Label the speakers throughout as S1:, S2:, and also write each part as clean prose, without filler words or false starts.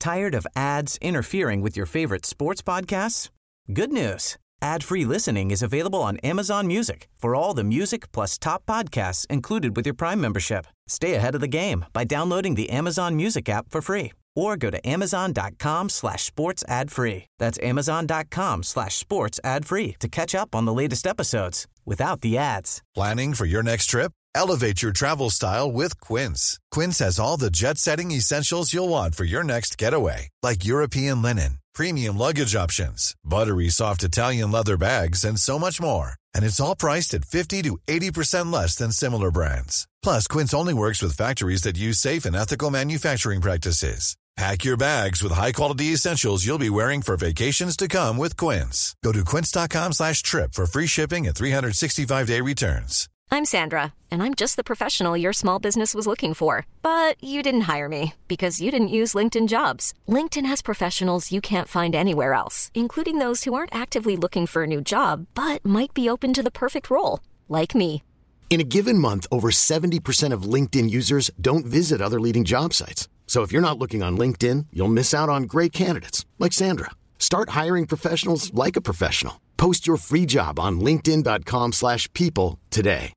S1: Tired of ads interfering with your favorite sports podcasts? Good news. Ad-free listening is available on Amazon Music for all the music plus top podcasts included with your Prime membership. Stay ahead of the game by downloading the Amazon Music app for free or go to amazon.com/sports ad free. That's amazon.com/sports ad free to catch up on the latest episodes without the ads.
S2: Planning for your next trip? Elevate your travel style with Quince. Quince has all the jet-setting essentials you'll want for your next getaway, like European linen, premium luggage options, buttery soft Italian leather bags, and so much more. And it's all priced at 50 to 80% less than similar brands. Plus, Quince only works with factories that use safe and ethical manufacturing practices. Pack your bags with high-quality essentials you'll be wearing for vacations to come with Quince. Go to quince.com/trip for free shipping and 365-day returns.
S3: I'm Sandra, and I'm just the professional your small business was looking for. But you didn't hire me because you didn't use LinkedIn Jobs. LinkedIn has professionals you can't find anywhere else, including those who aren't actively looking for a new job, but might be open to the perfect role, like me.
S4: In a given month, over 70% of LinkedIn users don't visit other leading job sites. So if you're not looking on LinkedIn, you'll miss out on great candidates like Sandra. Start hiring professionals like a professional. Post your free job on linkedin.com/people today.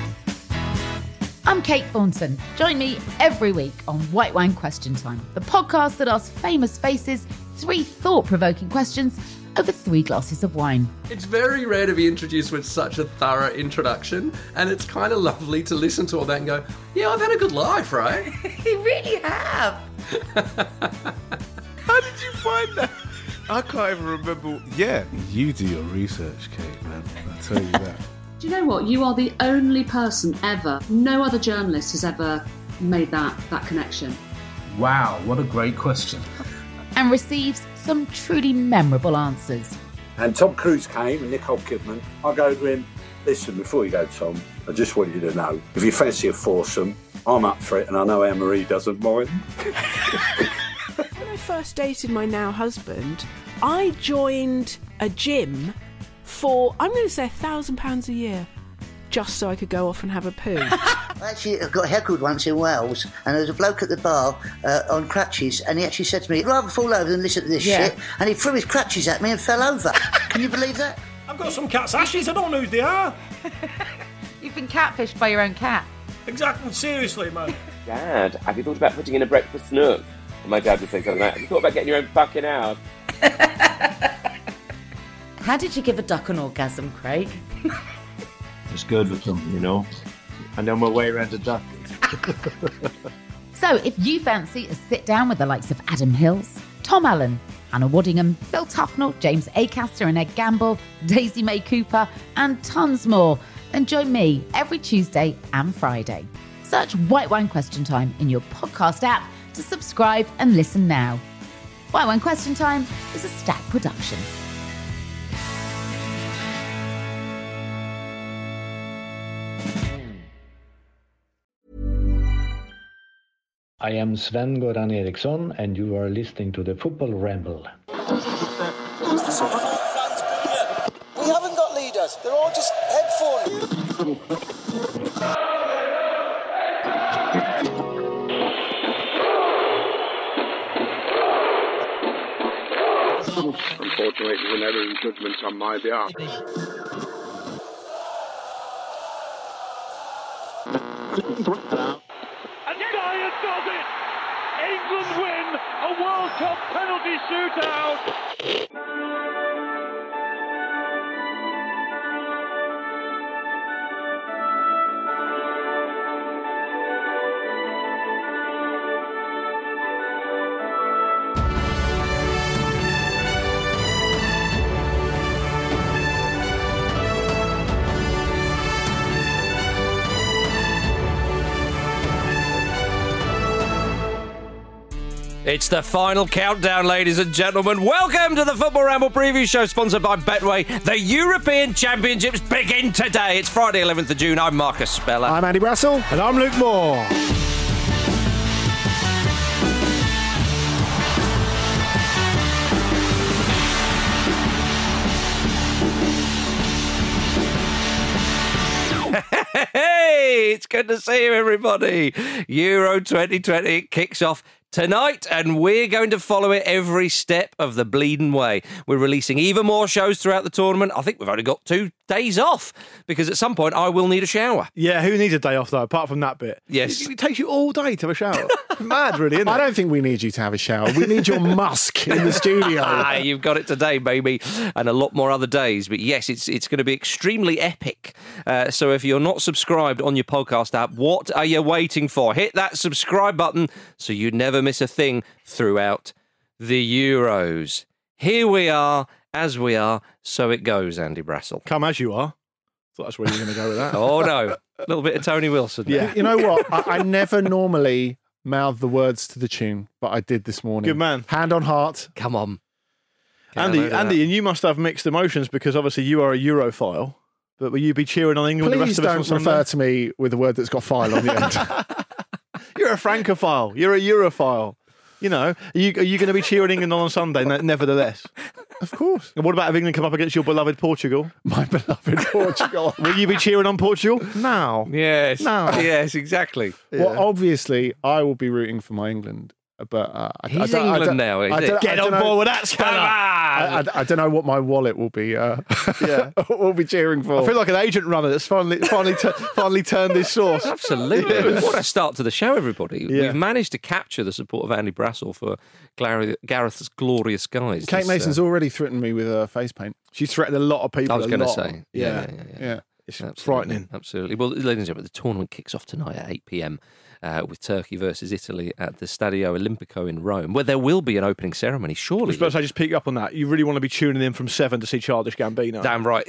S5: I'm Kate Thornton. Join me every week on White Wine Question Time, the podcast that asks famous faces 3 thought-provoking questions over 3 glasses of wine.
S6: It's very rare to be introduced with such a thorough introduction, and it's kind of lovely to listen to all that and go, yeah, I've had a good life, right?
S7: You really have.
S8: How did you find that? I can't even remember. Yeah, you do your research, Kate, man. I'll tell you that.
S9: Do you know what? You are the only person ever, no other journalist has ever made that connection.
S10: Wow, what a great question.
S5: And receives some truly memorable answers.
S11: And Tom Cruise came and Nicole Kidman. I go to him, listen, before you go, Tom, I just want you to know, if you fancy a foursome, I'm up for it, and I know Anne-Marie doesn't mind.
S7: When I first dated my now husband, I joined a gym for, I'm going to say £1,000 a year, just so I could go off and have a poo.
S12: Actually, I got heckled once in Wales, and there was a bloke at the bar on crutches, and he actually said to me, I'd rather fall over than listen to this shit, and he threw his crutches at me and fell over. Can you believe that?
S13: I've got some cat's ashes, I don't know who they are.
S5: You've been catfished by your own cat.
S13: Exactly, seriously, man.
S14: Dad, have you thought about putting in a breakfast nook? And my dad would say something like, have you thought about getting your own fucking house?
S5: How did you give a duck an orgasm, Craig?
S10: It's good with them, you know. I know my way around a duck.
S5: So if you fancy a sit down with the likes of Adam Hills, Tom Allen, Hannah Waddingham, Phil Tufnell, James Acaster and Ed Gamble, Daisy May Cooper, and tons more, then join me every Tuesday and Friday. Search White Wine Question Time in your podcast app to subscribe and listen now. White Wine Question Time is a Stack production.
S15: I am Sven-Goran Eriksson, and you are listening to the Football Ramble.
S16: We haven't got leaders. They're all just headphones.
S17: Unfortunately, it was an error in judgment on my behalf.
S18: Does it! England win a World Cup penalty shootout!
S19: It's the final countdown, ladies and gentlemen. Welcome to the Football Ramble preview show, sponsored by Betway. The European Championships begin today. It's Friday, 11th of June. I'm Marcus Speller.
S20: I'm Andy Brassel.
S8: And I'm Luke Moore.
S19: Hey, it's good to see you, everybody. Euro 2020 kicks off tonight, and we're going to follow it every step of the bleeding way. We're releasing even more shows throughout the tournament. I think we've only got 2 days off, because at some point I will need a shower.
S20: Yeah, who needs a day off, though, apart from that bit?
S19: Yes.
S20: It takes you all day to have a shower. Mad, really, isn't it?
S8: I don't think we need you to have a shower. We need your musk in the studio.
S19: You've got it today, baby, and a lot more other days. But yes, it's going to be extremely epic. So if you're not subscribed on your podcast app, what are you waiting for? Hit that subscribe button so you never miss a thing throughout the Euros. Here we are, as we are, so it goes, Andy Brassel.
S20: Come as you are. Thought that's where you're going to go with that.
S19: Oh, no. A little bit of Tony Wilson.
S20: Yeah.
S8: You know what? I never normally mouth the words to the tune, but I did this morning.
S20: Good man.
S8: Hand on heart.
S19: Come on.
S20: Andy, and you must have mixed emotions, because obviously you are a Europhile. But will you be cheering on England
S8: Please
S20: the rest of us on
S8: don't
S20: Sunday?
S8: refer to me with a word that's got file on the end.
S20: You're a Francophile. You're a Europhile. You know, are you going to be cheering England on Sunday, nevertheless?
S8: Of course.
S20: And what about if England come up against your beloved Portugal?
S8: My beloved Portugal.
S20: Will you be cheering on Portugal? No.
S19: Yes.
S20: No.
S19: Yes, exactly.
S8: Well, obviously, I will be rooting for my England. But
S19: he's England now, is it?
S20: Get on board with that, Spanner.
S8: I don't know what my wallet will be. Will be cheering for.
S20: I feel like an agent runner that's finally turned his sauce.
S19: Absolutely. What a start to the show, everybody. Yeah. We've managed to capture the support of Andy Brassel for Gareth's glorious guys.
S8: Kate Mason's already threatened me with face paint.
S20: She's threatened a lot of people.
S19: I was going to say.
S20: Yeah. It's frightening.
S19: Absolutely. Well, ladies and gentlemen, the tournament kicks off tonight at 8 p.m. With Turkey versus Italy at the Stadio Olimpico in Rome, where there will be an opening ceremony, surely.
S20: I was supposed to just pick up on that. You really want to be tuning in from 7 to see Childish Gambino.
S19: Damn right.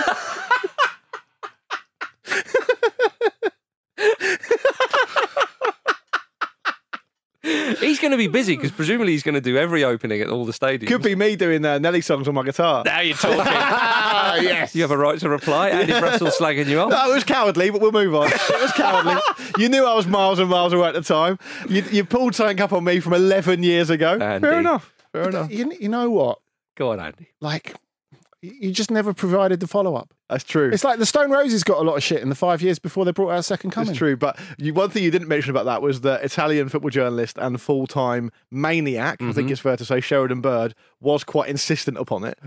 S19: He's going to be busy, because presumably he's going to do every opening at all the stadiums.
S20: Could be me doing Nelly songs on my guitar.
S19: Now you're talking.
S20: Yes.
S19: You have a right to reply. Andy Brassel slagging you off.
S20: No, it was cowardly, but we'll move on. It was cowardly. You knew I was miles and miles away at the time. You pulled something up on me from 11 years ago.
S19: Andy.
S20: Fair enough. Fair enough.
S8: You know what?
S19: Go on, Andy.
S8: Like, you just never provided the follow-up.
S20: That's true.
S8: It's like the Stone Roses got a lot of shit in the 5 years before they brought out Second Coming.
S20: It's true, but one thing you didn't mention about that was that Italian football journalist and full-time maniac, I think it's fair to say, Sheridan Bird, was quite insistent upon it.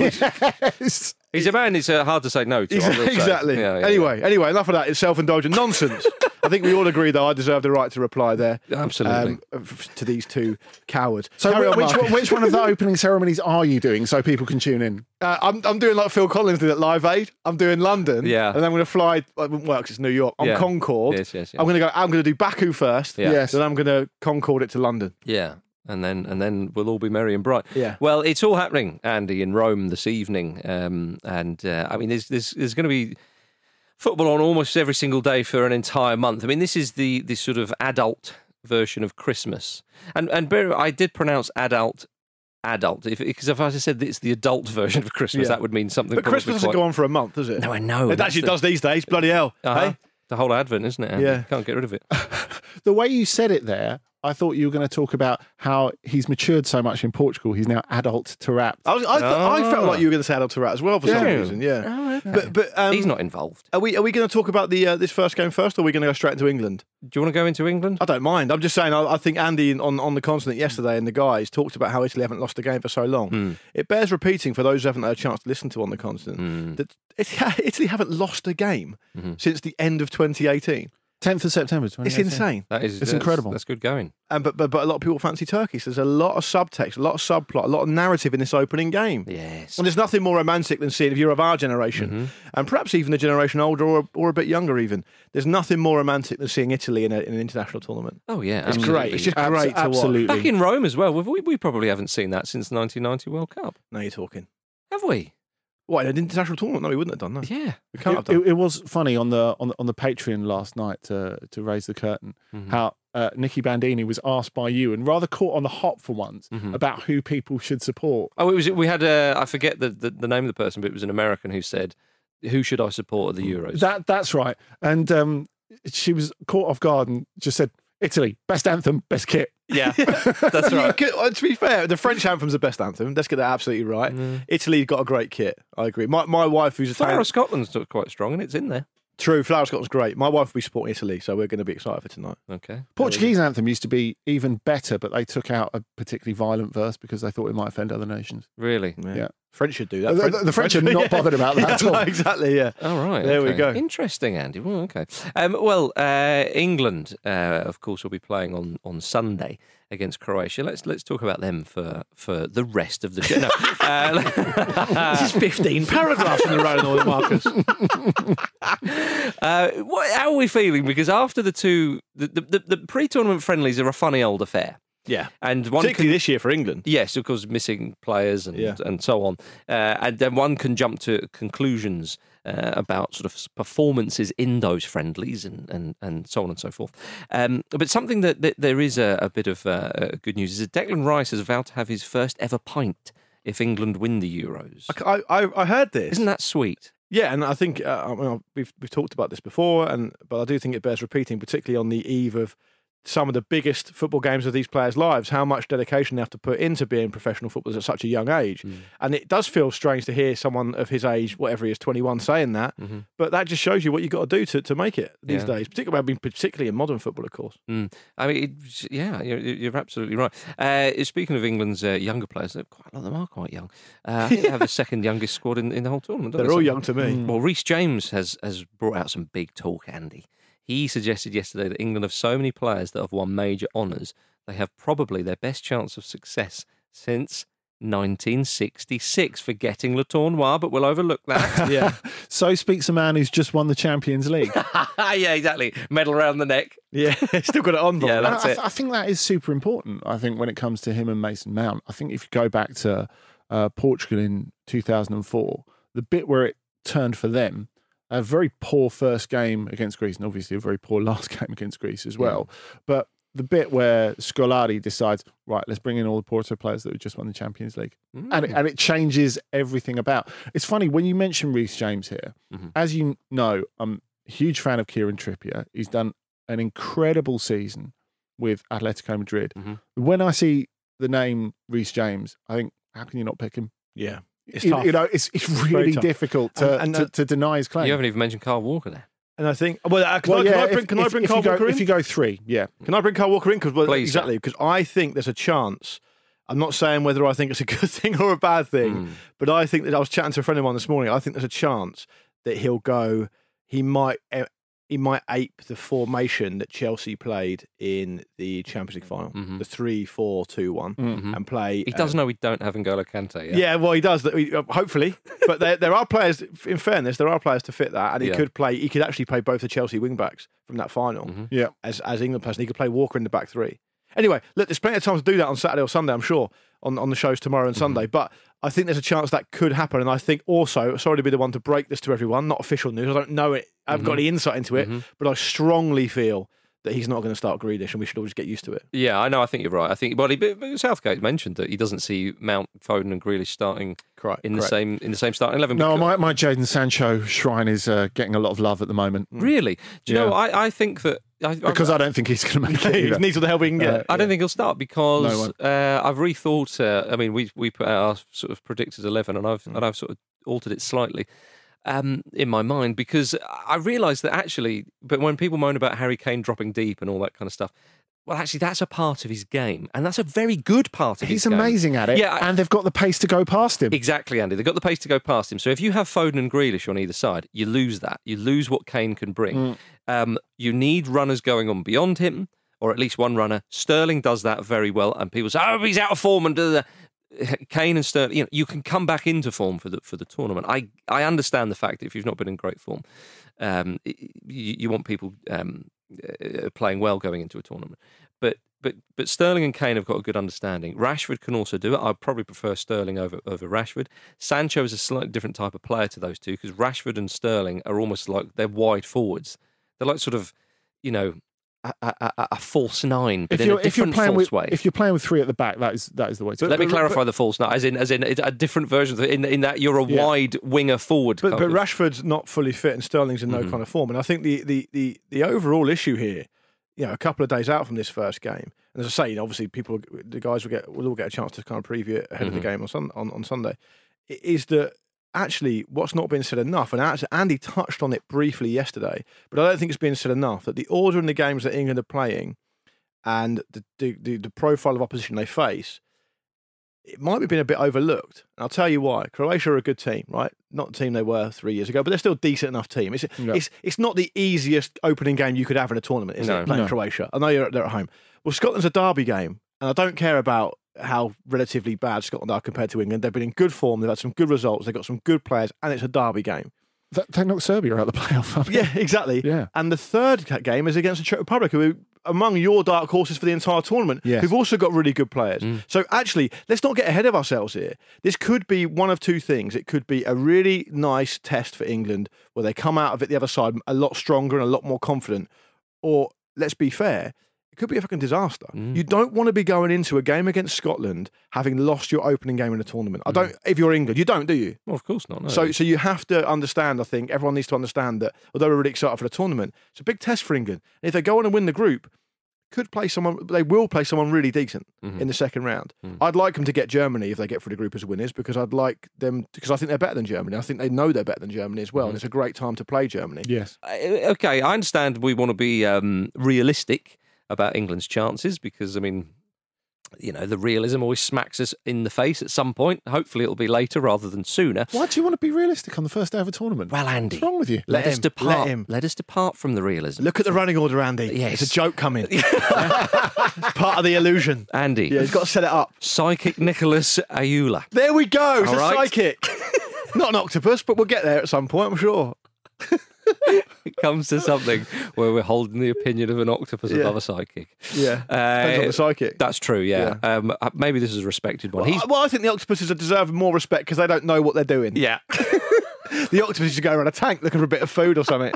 S8: Yes.
S19: He's a man it's hard to say no to.
S20: Exactly.
S19: Yeah,
S20: anyway, enough of that. It's self-indulgent nonsense. I think we all agree, though, I deserve the right to reply there.
S19: Absolutely.
S20: To these two cowards.
S8: So which one of the opening ceremonies are you doing so people can tune in?
S20: I'm doing like Phil Collins did at Live Aid. I'm doing London.
S19: Yeah.
S20: And then I'm going to fly, well, because it's New York, on Concorde.
S19: Yes.
S20: I'm going to do Baku first.
S19: Yeah.
S8: Yes.
S20: Then I'm going to Concorde it to London.
S19: Yeah. And then we'll all be merry and bright.
S20: Yeah.
S19: Well, it's all happening, Andy, in Rome this evening. I mean, there's going to be football on almost every single day for an entire month. I mean, this is the sort of adult version of Christmas. And I did pronounce adult, because if I said it's the adult version of Christmas, that would mean something.
S20: But Christmas doesn't go on for a month, does it?
S19: No, I know.
S20: It actually does these days. Bloody hell.
S19: Uh-huh.
S20: Hey?
S19: The whole Advent, isn't it, Andy?
S20: Yeah.
S19: Can't get rid of it.
S8: The way you said it there, I thought you were going to talk about how he's matured so much in Portugal. He's now adult to rap.
S20: I felt like you were going to say adult to rap as well for some reason. Yeah.
S19: Oh, okay.
S20: But
S19: he's not involved.
S20: Are we going to talk about this first game first, or are we going to go straight into England?
S19: Do you want to go into England?
S20: I don't mind. I'm just saying. I think Andy on the continent yesterday and the guys talked about how Italy haven't lost a game for so long. It bears repeating for those who haven't had a chance to listen to on the continent that Italy haven't lost a game since the end of 2018.
S8: 10th of September 2018.
S20: It's insane.
S8: It's incredible.
S20: That's
S19: good going.
S20: But a lot of people fancy Turkey. So there's a lot of subtext, a lot of subplot, a lot of narrative in this opening game.
S19: Yes.
S20: And there's nothing more romantic than seeing, if you're of our generation, and perhaps even a generation older or a bit younger even, there's nothing more romantic than seeing Italy in an international tournament.
S19: Oh, yeah.
S20: It's great. It's just great to watch.
S19: Back in Rome as well. We probably haven't seen that since the 1990 World Cup.
S20: Now you're talking.
S19: Have we?
S20: What, an international tournament? No, we wouldn't have done that.
S19: Yeah.
S20: We can't have done.
S8: It was funny on the Patreon last night to raise the curtain how Nicky Bandini was asked by you, and rather caught on the hop for once, about who people should support.
S19: Oh, we had I forget the name of the person, but it was an American who said, "Who should I support at the Euros?"
S8: That's right. And she was caught off guard and just said, "Italy, best anthem, best kit."
S19: Yeah, that's right.
S20: To be fair, the French anthem's the best anthem. Let's get that absolutely right. Italy's got a great kit. I agree. My wife, who's
S19: Flower of Scotland's quite strong, and it's in there.
S20: True, Flower of Scotland's great. My wife will be supporting Italy, so we're going to be excited for tonight.
S19: Okay.
S8: Portuguese anthem used to be even better, but they took out a particularly violent verse because they thought it might offend other nations.
S19: Really?
S8: Yeah.
S20: French should do that.
S8: The French are not bothered about that at all.
S20: No, exactly, yeah.
S19: All right.
S20: There we go.
S19: Interesting, Andy. Well, okay. England, of course, will be playing on Sunday against Croatia. Let's talk about them for the rest of the show. No,
S20: this is 15 paragraphs in a row, Northern Marcus.
S19: How are we feeling? Because after the pre-tournament friendlies are a funny old affair.
S20: Yeah,
S19: and
S20: particularly this year for England.
S19: Yes, of course, missing players and so on. And then one can jump to conclusions about sort of performances in those friendlies and so on and so forth. But something that there is a bit of good news is that Declan Rice is vowed to have his first ever pint if England win the Euros.
S20: I heard this.
S19: Isn't that sweet?
S20: Yeah, and I think we've talked about this before, but I do think it bears repeating, particularly on the eve of some of the biggest football games of these players' lives, how much dedication they have to put into being professional footballers at such a young age. And it does feel strange to hear someone of his age, whatever he is, 21, saying that. But that just shows you what you've got to do to make it these days, particularly in modern football, of course.
S19: I mean, you're absolutely right. Speaking of England's younger players, quite a lot of them are quite young. I think they have the second youngest squad in the whole tournament.
S20: They're all young to me.
S19: Well, Reece James has brought out some big talk, Andy. He suggested yesterday that England have so many players that have won major honours, they have probably their best chance of success since 1966. Forgetting Le Tournoi, but we'll overlook that.
S8: Yeah. So speaks a man who's just won the Champions League.
S19: Yeah, exactly. Medal around the neck.
S20: Yeah, still got it on.
S19: Yeah, that's it.
S8: I think that is super important. I think when it comes to him and Mason Mount, I think if you go back to Portugal in 2004, the bit where it turned for them, a very poor first game against Greece, and obviously a very poor last game against Greece as well. Yeah. But the bit where Scolari decides, right, let's bring in all the Porto players that have just won the Champions League. And it changes everything about. It's funny, when you mention Reece James here, as you know, I'm a huge fan of Kieran Trippier. He's done an incredible season with Atletico Madrid. When I see the name Reece James, I think, how can you not pick him?
S20: Yeah. It's
S8: tough.
S20: tough.
S8: You know, it's really difficult to deny his claim.
S19: You haven't even mentioned Kyle Walker there.
S20: And I think, can I bring Kyle Walker in?
S8: If you go three, yeah.
S20: Can I bring Kyle Walker in?
S19: Please,
S20: exactly, because I think there's a chance. I'm not saying whether I think it's a good thing or a bad thing, but I think that I was chatting to a friend of mine this morning. I think there's a chance that he'll go. He might ape the formation that Chelsea played in the Champions League final, the 3-4-2-1, and play.
S19: He does know we don't have N'Golo Kante.
S20: Yeah, well, he does. Hopefully, but there are players. In fairness, there are players to fit that, and he could play. He could actually play both the Chelsea wing backs from that final.
S8: Yeah,
S20: as England players, and he could play Walker in the back three. Anyway, look, there's plenty of time to do that on Saturday or Sunday, I'm sure, on the shows tomorrow and Sunday. But I think there's a chance that could happen. And I think also, sorry to be the one to break this to everyone, not official news, I don't know it, I haven't got any insight into it, but I strongly feel that he's not going to start Grealish and we should all just get used to it.
S19: Yeah, I know, I think you're right. I think, but Southgate mentioned that he doesn't see Mount, Foden and Grealish starting in the same starting 11.
S8: No, my Jadon Sancho shrine is getting a lot of love at the moment.
S19: Really? Do you know, I think that...
S8: Because I don't think he's going to make it.
S20: He needs all the help he can get.
S19: I don't think he'll start because I've rethought. I mean, we put out our sort of predicted 11, and I've sort of altered it slightly in my mind because I realised that actually, but when people moan about Harry Kane dropping deep and all that kind of stuff, well, actually, that's a part of his game, and that's a very good part of his game.
S8: He's amazing at it, and they've got the pace to go past him.
S19: Exactly, Andy. They've got the pace to go past him. So if you have Foden and Grealish on either side, you lose that. You lose what Kane can bring. You need runners going on beyond him, or at least one runner. Sterling does that very well, and people say, "Oh, he's out of form." And Kane and Sterling, you can come back into form for the tournament. I understand the fact that if you've not been in great form, you want people playing well going into a tournament. But Sterling and Kane have got a good understanding. Rashford can also do it. I'd probably prefer Sterling over Rashford. Sancho is a slightly different type of player to those two because Rashford and Sterling are almost like they're wide forwards. They're like sort of, a false nine, but in a different false way.
S8: If you're playing with three at the back, that is the way to do it.
S19: Let me clarify the false nine, as in it's a different version, in that you're a wide winger forward.
S20: But Rashford's not fully fit and Sterling's in no kind of form. And I think the overall issue here, a couple of days out from this first game, and as I say, obviously the guys will all get a chance to kind of preview it ahead of the game on Sunday, is that actually, what's not been said enough, and actually Andy touched on it briefly yesterday, but I don't think it's been said enough, that the order in the games that England are playing and the profile of opposition they face, it might have been a bit overlooked. And I'll tell you why. Croatia are a good team, right? Not the team they were 3 years ago, but they're still a decent enough team. It's not the easiest opening game you could have in a tournament, is it? Playing Croatia. I know they're at home. Well, Scotland's a derby game, and I don't care about how relatively bad Scotland are compared to England. They've been in good form. They've had some good results. They've got some good players, and it's a derby game.
S8: They knocked Serbia out of the playoff.
S20: Yeah, exactly.
S8: Yeah.
S20: And the third game is against the Czech Republic, who are among your dark horses for the entire tournament, who've also got really good players. So actually, let's not get ahead of ourselves here. This could be one of two things. It could be a really nice test for England where they come out of it the other side a lot stronger and a lot more confident. Or, let's be fair, it could be a fucking disaster. You don't want to be going into a game against Scotland having lost your opening game in a tournament. I don't. If you're England, you don't, do you?
S19: Well, of course not. No.
S20: So you have to understand, I think, everyone needs to understand that although we're really excited for the tournament, it's a big test for England. And if they go on and win the group, they will play someone really decent in the second round. I'd like them to get Germany if they get through the group as winners, because I think they're better than Germany. I think they know they're better than Germany as well, and it's a great time to play Germany.
S8: Yes.
S19: Okay, I understand we want to be realistic about England's chances because, I mean, you know, the realism always smacks us in the face at some point. Hopefully it'll be later rather than sooner.
S8: Why do you want to be realistic on the first day of a tournament?
S19: Well, Andy,
S8: what's wrong with you?
S19: Let us depart from the realism.
S20: Look at the running order, Andy.
S19: Yes.
S20: It's a joke coming. It's part of the illusion.
S19: Andy.
S20: Yeah, he's got to set it up.
S19: Psychic Nicholas Ayula.
S20: There we go. It's
S19: All
S20: a
S19: right.
S20: psychic. Not an octopus, but we'll get there at some point, I'm sure.
S19: It comes to something where we're holding the opinion of an octopus above a psychic.
S20: Yeah, depends on the psychic.
S19: That's true, yeah. Maybe this is a respected one.
S20: Well, I think the octopuses deserve more respect because they don't know what they're doing.
S19: Yeah.
S20: The octopus should go around a tank looking for a bit of food or something.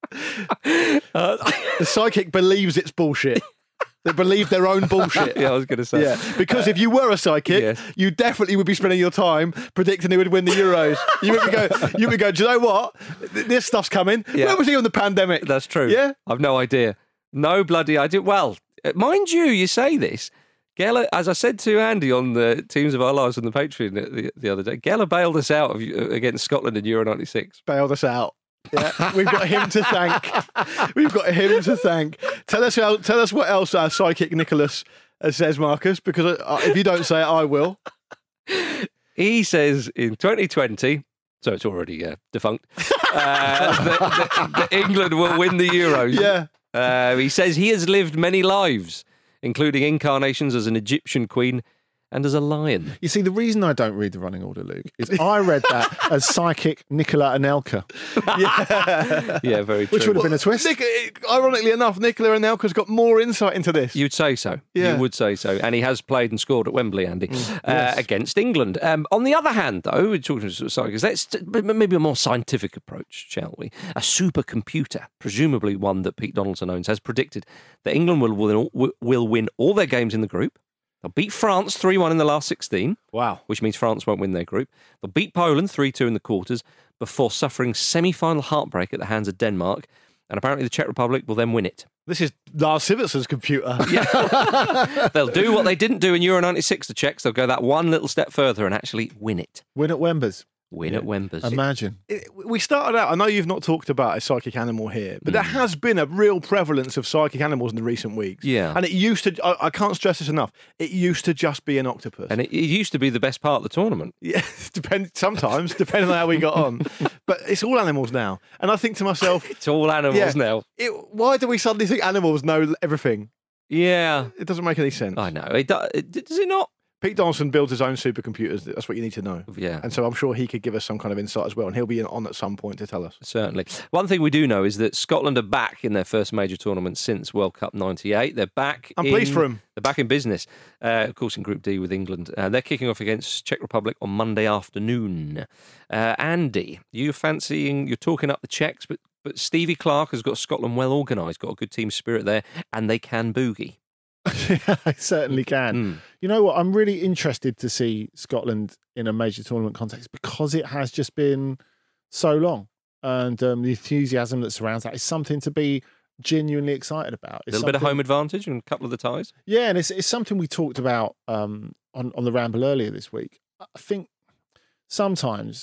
S20: The psychic believes it's bullshit. They believe their own bullshit.
S19: Yeah, I was going to say.
S20: Yeah, because if you were a psychic,
S19: Yes.
S20: you definitely would be spending your time predicting who would win the Euros. You would go, do you know what? This stuff's coming.
S19: Yeah.
S20: Where was he on the pandemic?
S19: That's true.
S20: Yeah?
S19: I've no idea. No bloody idea. Well, mind you say this. Geller, as I said to Andy on the Teams of Our Lives on the Patreon the other day, Geller bailed us out against Scotland in Euro 96.
S20: Bailed us out. Yeah, we've got him to thank. We've got him to thank. Tell us what else our psychic Nicholas says, Marcus, because if you don't say it, I will.
S19: He says in 2020, so it's already defunct, that England will win the Euros.
S20: Yeah.
S19: He says he has lived many lives, including incarnations as an Egyptian queen and as a lion.
S8: You see, the reason I don't read the running order, Luke, is I read that as psychic Nicola Anelka.
S19: Yeah, very true.
S8: Which would have been a twist.
S20: Ironically enough, Nicola Anelka's got more insight into this.
S19: You'd say so.
S20: Yeah.
S19: You would say so. And he has played and scored at Wembley, Andy, against England. On the other hand, though, we're talking to psychics, let's maybe a more scientific approach, shall we? A supercomputer, presumably one that Pete Donaldson owns, has predicted that England will win all their games in the group. They'll beat France 3-1 in the last 16.
S20: Wow.
S19: Which means France won't win their group. They'll beat Poland 3-2 in the quarters before suffering semi-final heartbreak at the hands of Denmark. And apparently the Czech Republic will then win it.
S20: This is Lars Sivertsen's computer.
S19: They'll do what they didn't do in Euro 96, the Czechs. They'll go that one little step further and actually win it.
S8: Win at Wembers.
S19: Win at Wembers.
S8: Imagine.
S20: We started out, I know you've not talked about a psychic animal here, but there has been a real prevalence of psychic animals in the recent weeks.
S19: Yeah.
S20: And it used to, I can't stress this enough, it used to just be an octopus.
S19: And it used to be the best part of the tournament.
S20: Yeah, sometimes, depending on how we got on. But it's all animals now. And I think to myself...
S19: It's all animals now.
S20: Why do we suddenly think animals know everything?
S19: Yeah.
S20: It doesn't make any sense.
S19: I know. Does it not?
S20: Pete Donaldson builds his own supercomputers. That's what you need to know.
S19: Yeah.
S20: And so I'm sure he could give us some kind of insight as well. And he'll be on at some point to tell us.
S19: Certainly. One thing we do know is that Scotland are back in their first major tournament since World Cup 98. They're back.
S20: I'm pleased for them.
S19: They're back in business. Of course, in Group D with England. They're kicking off against Czech Republic on Monday afternoon. Andy, you're talking up the Czechs, but Stevie Clarke has got Scotland well organised, got a good team spirit there, and they can boogie.
S8: Yeah, I certainly can. You know what? I'm really interested to see Scotland in a major tournament context because it has just been so long. And the enthusiasm that surrounds that is something to be genuinely excited about.
S19: A little bit of home advantage and a couple of the ties.
S8: Yeah, and it's something we talked about on the Ramble earlier this week. I think sometimes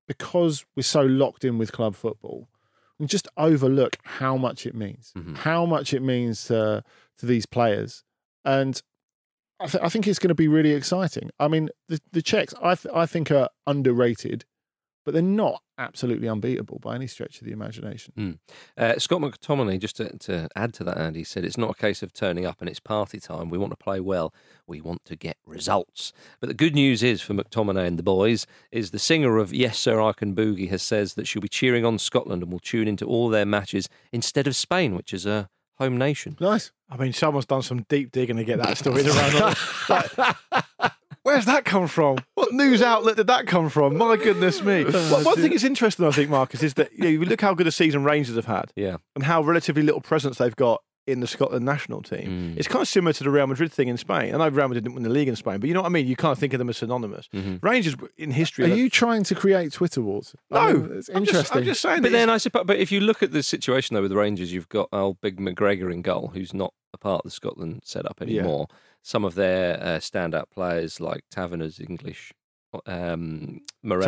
S8: because we're so locked in with club football, we just overlook how much it means, how much it means to these players. And I think it's going to be really exciting. I mean, the Czechs, I think, are underrated, but they're not absolutely unbeatable by any stretch of the imagination.
S19: Scott McTominay, just to add to that, Andy, said it's not a case of turning up and it's party time. We want to play well. We want to get results. But the good news is for McTominay and the boys is the singer of Yes Sir I Can Boogie has says that she'll be cheering on Scotland and will tune into all their matches instead of Spain, which is a home nation.
S8: Nice.
S20: I mean, someone's done some deep digging to get that story around. Where's that come from? What news outlet did that come from? My goodness me. One thing that's interesting, I think, Marcus, is that you look how good a season Rangers have had and how relatively little presence they've got in the Scotland national team. It's kind of similar to the Real Madrid thing in Spain. I know Real Madrid didn't win the league in Spain, but you know what I mean? You kind of think of them as synonymous. Rangers in history...
S8: Are you trying to create Twitter wars?
S20: No.
S8: It's interesting.
S20: I'm just saying
S19: But then I suppose, but if you look at the situation though with the Rangers, you've got old Big McGregor in goal, who's not a part of the Scotland setup anymore. Some of their standout players like Tavernier's English, Morelos,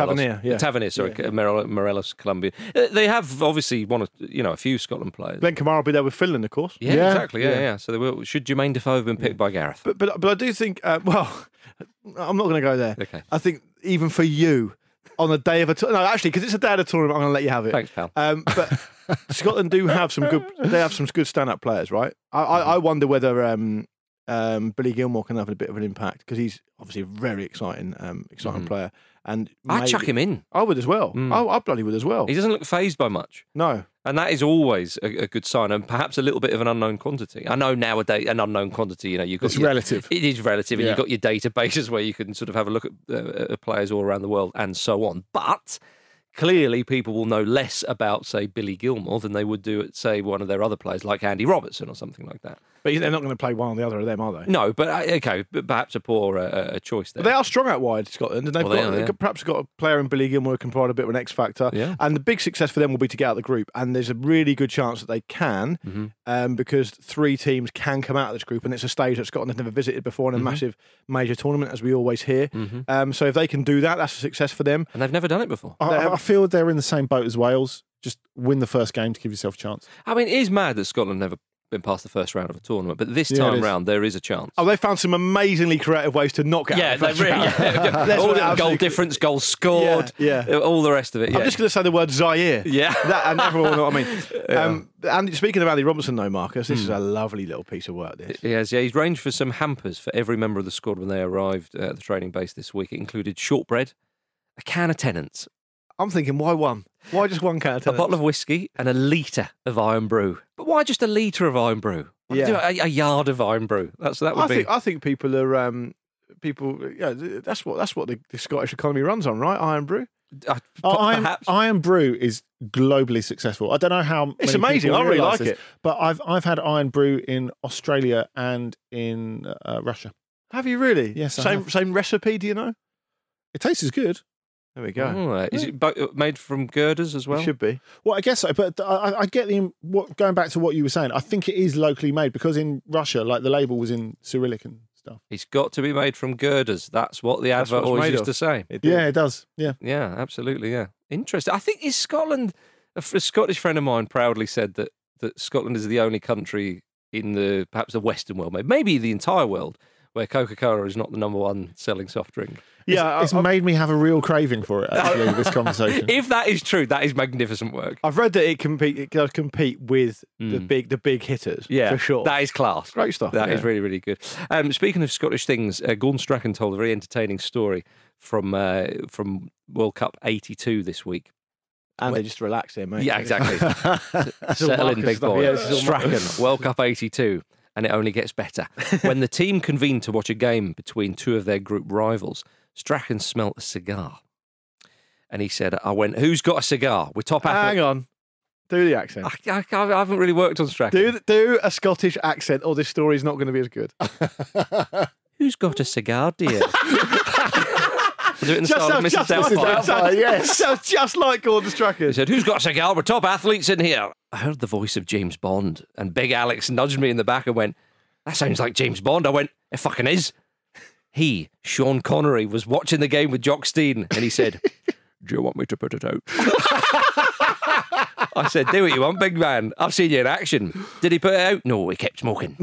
S19: Morelos, Colombia. They have obviously a few Scotland players.
S20: Glenn Kamara will be there with Finland, of course.
S19: Yeah, exactly. Yeah. So they will. Should Jermaine Defoe have been picked by Gareth?
S20: But I do think. Well, I'm not going to go there.
S19: Okay.
S20: I think even for you. On the day of a no, actually, because it's a day of a tournament, I'm going to let you have it.
S19: Thanks, pal.
S20: But Scotland do have some good. They have some good stand-up players, right? I wonder whether Billy Gilmore can have a bit of an impact because he's obviously a very exciting player. And
S19: I'd chuck him in.
S20: I would as well. I bloody would as well.
S19: He doesn't look fazed by much.
S20: No.
S19: And that is always a good sign, and perhaps a little bit of an unknown quantity. I know nowadays an unknown quantity, you've got
S8: relative.
S19: It is relative, and you've got your databases where you can sort of have a look at players all around the world and so on. But clearly people will know less about, say, Billy Gilmore than they would do at, say, one of their other players like Andy Robertson or something like that.
S20: But they're not going to play one or the other of them, are they?
S19: No, but okay, but perhaps a poor choice there.
S20: But they are strong out wide, Scotland, and they've perhaps got a player in Billy Gilmore who can provide a bit of an X factor.
S19: Yeah.
S20: And the big success for them will be to get out of the group, and there's a really good chance that they can, because 3 teams can come out of this group, and it's a stage that Scotland has never visited before in a massive major tournament, as we always hear. So if they can do that, that's a success for them.
S19: And they've never done it before.
S8: I feel they're in the same boat as Wales. Just win the first game to give yourself a chance.
S19: I mean, it is mad that Scotland never been past the first round of a tournament, but this time round there is a chance.
S20: Oh, they found some amazingly creative ways to not get out of the first round.
S19: All the goal difference, goals scored, all the rest of it. Yeah.
S20: I'm just going to say the word Zaire.
S19: Yeah.
S20: That, and everyone will know what I mean. And speaking of Andy Robertson, though, Marcus, this is a lovely little piece of work, this.
S19: He's arranged for some hampers for every member of the squad when they arrived at the training base this week. It included shortbread, a can of Tennent's.
S20: I'm thinking, why one? Why just one can of Tennent's?
S19: A bottle of whiskey and a litre of Iron Brew. But why just a litre of Iron Brew? A yard of Iron Brew.
S20: I think people are that's what the Scottish economy runs on, right? Iron Brew.
S8: Iron Brew is globally successful. I don't know how
S20: it's amazing. I really like it.
S8: But I've had Iron Brew in Australia and in Russia.
S20: Have you really?
S8: Yes.
S20: Same recipe? Do you know?
S8: It tastes as good.
S20: There we go.
S19: Oh, is it made from girders as well?
S20: It should be.
S8: Well, I guess so. But I get going back to what you were saying. I think it is locally made because in Russia, like the label was in Cyrillic and stuff.
S19: It's got to be made from girders. That's what the advert always used to say.
S8: It does. Yeah.
S19: Yeah, absolutely. Yeah. Interesting. I think is Scotland. A Scottish friend of mine proudly said that Scotland is the only country in perhaps the Western world, maybe the entire world, where Coca-Cola is not the number one selling soft drink.
S8: Yeah, it's made me have a real craving for it, actually, this conversation.
S19: If that is true, that is magnificent work.
S20: I've read that it does compete with the big hitters, for sure.
S19: That is class.
S20: Great stuff.
S19: That is really, really good. Speaking of Scottish things, Gordon Strachan told a very entertaining story from World Cup 82 this week.
S20: And they just relax here, mate.
S19: Yeah, exactly. Settle in, big boy.
S20: Yeah,
S19: Strachan, World Cup 82. And it only gets better. When the team convened to watch a game between 2 of their group rivals, Strachan smelt a cigar. And he said, I went, who's got a cigar? We're top athlete.
S20: Hang on. Do the accent.
S19: I haven't really worked on Strachan.
S20: Do a Scottish accent or this story's not going to be as good.
S19: Who's got a cigar, dear? Do it in the style of Mrs. Doubtfire.
S20: Yes. Sounds just like Gordon Strachan.
S19: He said, who's got a cigar? We're top athletes in here. I heard the voice of James Bond, and Big Alex nudged me in the back and went, that sounds like James Bond. I went, it fucking is. Sean Connery, was watching the game with Jock Stein, and he said, do you want me to put it out? I said, do what you want, big man. I've seen you in action. Did he put it out? No, he kept smoking.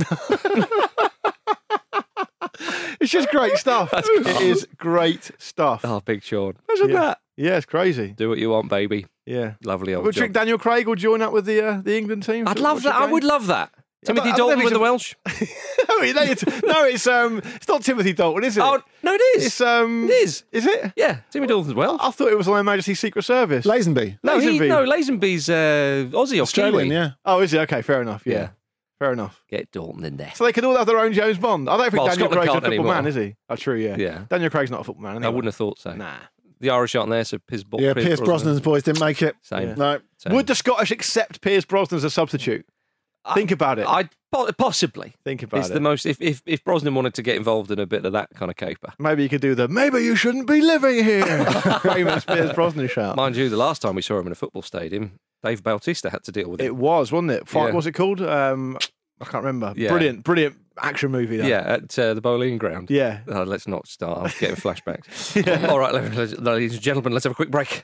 S20: It's just great stuff. It is great stuff.
S19: Oh, Big Sean. Imagine that.
S20: Yeah, it's crazy.
S19: Do what you want, baby.
S20: Yeah.
S19: Lovely old
S20: Would you
S19: job.
S20: think Daniel Craig will join up with the England team?
S19: I'd love that. I would love that. Timothy Dalton with the Welsh.
S20: No, it's not Timothy Dalton, is it?
S19: Oh, no, it is.
S20: It is. Is it?
S19: Yeah, Timothy Dalton's Welsh.
S20: I thought it was on Her Majesty's Secret Service.
S8: Lazenby.
S19: Lazenby's Aussie or
S8: Australian,
S19: Kiwi.
S8: yeah.
S20: Oh, is he? Okay, fair enough. Yeah. Fair enough.
S19: Get Dalton in there.
S20: So they could all have their own James Bond. I don't think Daniel
S19: Scotland
S20: Craig's a
S19: can't
S20: football
S19: anymore.
S20: man, is he? Oh, true, yeah.
S19: Yeah.
S20: Daniel Craig's not a football man anyway.
S19: I wouldn't have thought so.
S20: Nah.
S19: The Irish aren't there, so Pierce
S8: Brosnan's boys didn't make it.
S19: Same.
S8: No.
S19: Same.
S20: Would the Scottish accept Pierce Brosnan as a substitute? Think about it.
S19: Possibly.
S20: Think about
S19: It's
S20: it.
S19: the most. If Brosnan wanted to get involved in a bit of that kind of caper.
S20: Maybe you could do the "Maybe you shouldn't be living here" famous Pierce Brosnan shout.
S19: Mind you, the last time we saw him in a football stadium, Dave Bautista had to deal with it.
S20: It was, wasn't it?
S19: Yeah.
S20: What was it called? I can't remember.
S19: Yeah.
S20: Brilliant action movie. Though.
S19: Yeah, at the bowling ground.
S20: Yeah.
S19: Let's not start. I'm getting flashbacks. All right, ladies and gentlemen, let's have a quick break.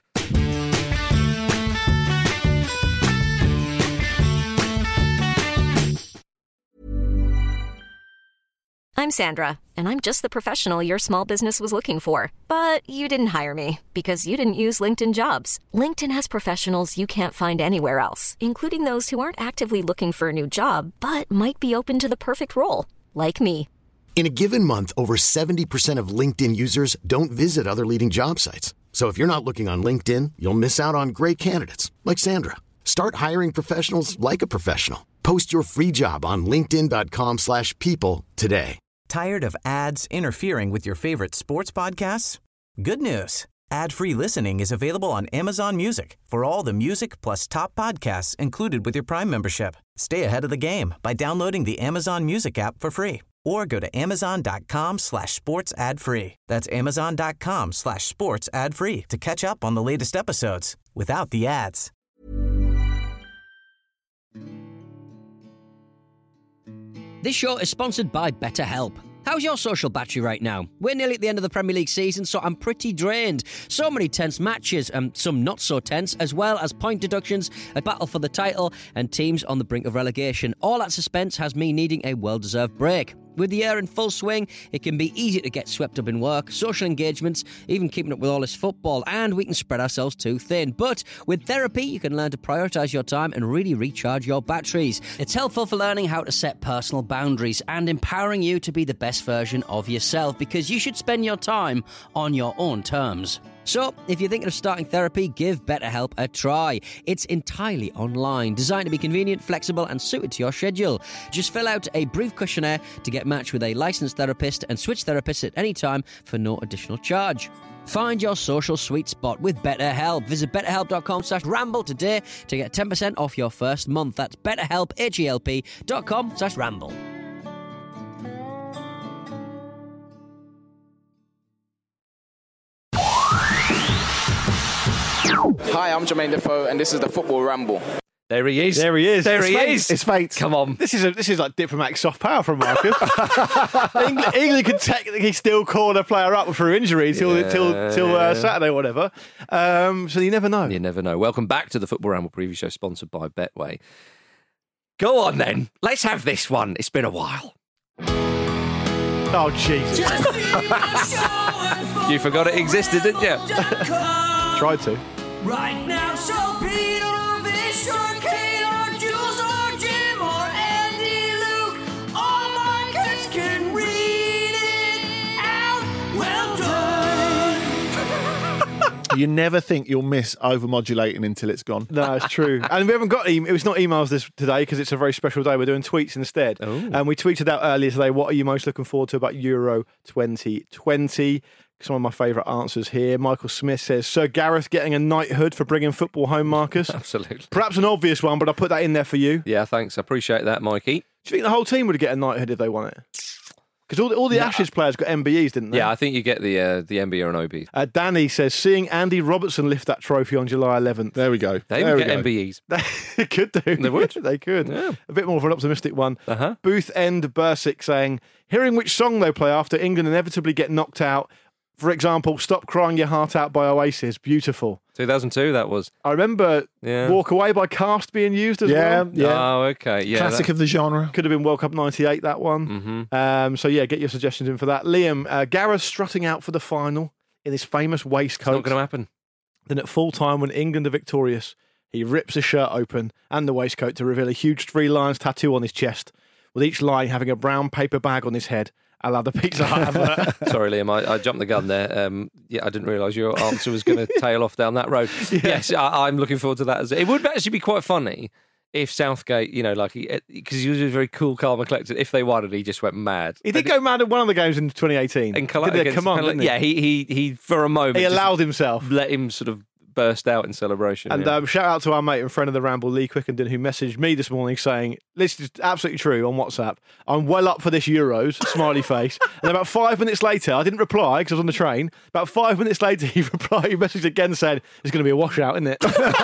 S3: I'm Sandra, and I'm just the professional your small business was looking for. But you didn't hire me because you didn't use LinkedIn Jobs. LinkedIn has professionals you can't find anywhere else, including those who aren't actively looking for a new job, but might be open to the perfect role, like me.
S4: In a given month, over 70% of LinkedIn users don't visit other leading job sites. So if you're not looking on LinkedIn, you'll miss out on great candidates like Sandra. Start hiring professionals like a professional. Post your free job on linkedin.com/people today.
S1: Tired of ads interfering with your favorite sports podcasts? Good news. Ad-free listening is available on Amazon Music for all the music plus top podcasts included with your Prime membership. Stay ahead of the game by downloading the Amazon Music app for free or go to amazon.com/sports ad free. That's amazon.com/sports ad free to catch up on the latest episodes without the ads.
S21: This show is sponsored by BetterHelp. How's your social battery right now? We're nearly at the end of the Premier League season, so I'm pretty drained. So many tense matches, and some not so tense, as well as point deductions, a battle for the title, and teams on the brink of relegation. All that suspense has me needing a well-deserved break. With the year in full swing, it can be easy to get swept up in work, social engagements, even keeping up with all this football, and we can spread ourselves too thin. But with therapy, you can learn to prioritise your time and really recharge your batteries. It's helpful for learning how to set personal boundaries and empowering you to be the best version of yourself, because you should spend your time on your own terms. So, if you're thinking of starting therapy, give BetterHelp a try. It's entirely online, designed to be convenient, flexible, and suited to your schedule. Just fill out a brief questionnaire to get matched with a licensed therapist and switch therapists at any time for no additional charge. Find your social sweet spot with BetterHelp. Visit betterhelp.com/ramble today to get 10% off your first month. That's betterhelp, HELP.com/ramble.
S22: Hi, I'm Jermaine Defoe, and this is the Football Ramble.
S19: There he is.
S20: There he is.
S19: There
S20: It's
S19: he
S20: fate.
S19: is.
S20: It's fate.
S19: Come on.
S20: This is like diplomatic soft power from Marcus. England could technically still call a player up through injury till Saturday or whatever. So you never know.
S19: You never know. Welcome back to the Football Ramble preview show, sponsored by Betway. Go on then. Let's have this one. It's been a while.
S20: Oh, Jesus.
S19: You forgot it existed, didn't you?
S20: Tried to.
S23: Right now, so Peter or Vish or Kate or Jules or Jim or Andy Luke, all Marcus can read it out. Well done.
S8: You never think you'll miss overmodulating until it's gone.
S20: No, it's true. And we haven't got it was not emails this today because it's a very special day. We're doing tweets instead. And we tweeted out earlier today, what are you most looking forward to about Euro 2020? Some of my favourite answers here. Michael Smith says, Sir Gareth getting a knighthood for bringing football home, Marcus.
S19: Absolutely.
S20: Perhaps an obvious one, but I put that in there for you.
S19: Yeah, thanks. I appreciate that, Mikey.
S20: Do you think the whole team would get a knighthood if they won it? Because all the Ashes players got MBEs, didn't they?
S19: Yeah, I think you get the MBE and OBs.
S20: Danny says, seeing Andy Robertson lift that trophy on July 11th.
S8: There we go.
S19: They would get MBEs.
S20: They could do.
S19: They would.
S20: They could.
S19: Yeah.
S20: A bit more of an optimistic one.
S19: Uh-huh.
S20: Booth End Bursick saying, hearing which song they play after England inevitably get knocked out For example, Stop Crying Your Heart Out by Oasis. Beautiful.
S19: 2002, that was.
S20: I remember Walk Away by Cast being used as well.
S8: Yeah.
S19: Oh, okay. Yeah,
S8: Classic of the genre.
S20: Could have been World Cup 98, that one. So, get your suggestions in for that. Liam, Gareth strutting out for the final in his famous waistcoat.
S19: It's not going to happen.
S20: Then at full time, when England are victorious, he rips his shirt open and the waistcoat to reveal a huge 3 lions tattoo on his chest, with each lion having a brown paper bag on his head. I love the Pizza Hut advert.
S19: Sorry, Liam, I jumped the gun there. I didn't realise your answer was going to tail off down that road. Yes, I'm looking forward to that. It would actually be quite funny if Southgate, because he was very cool, calm and collected, if they won and he just went mad.
S20: He did go mad at one of the games in 2018.
S19: Yeah, he for a moment...
S20: He allowed himself.
S19: Let him sort of burst out in celebration.
S20: And shout out to our mate and friend of the Ramble, Lee Quickenden, who messaged me this morning saying, this is absolutely true on WhatsApp, I'm well up for this Euros, smiley face. And about 5 minutes later, I didn't reply because I was on the train. About 5 minutes later, he messaged again saying, it's going to be a washout, isn't it?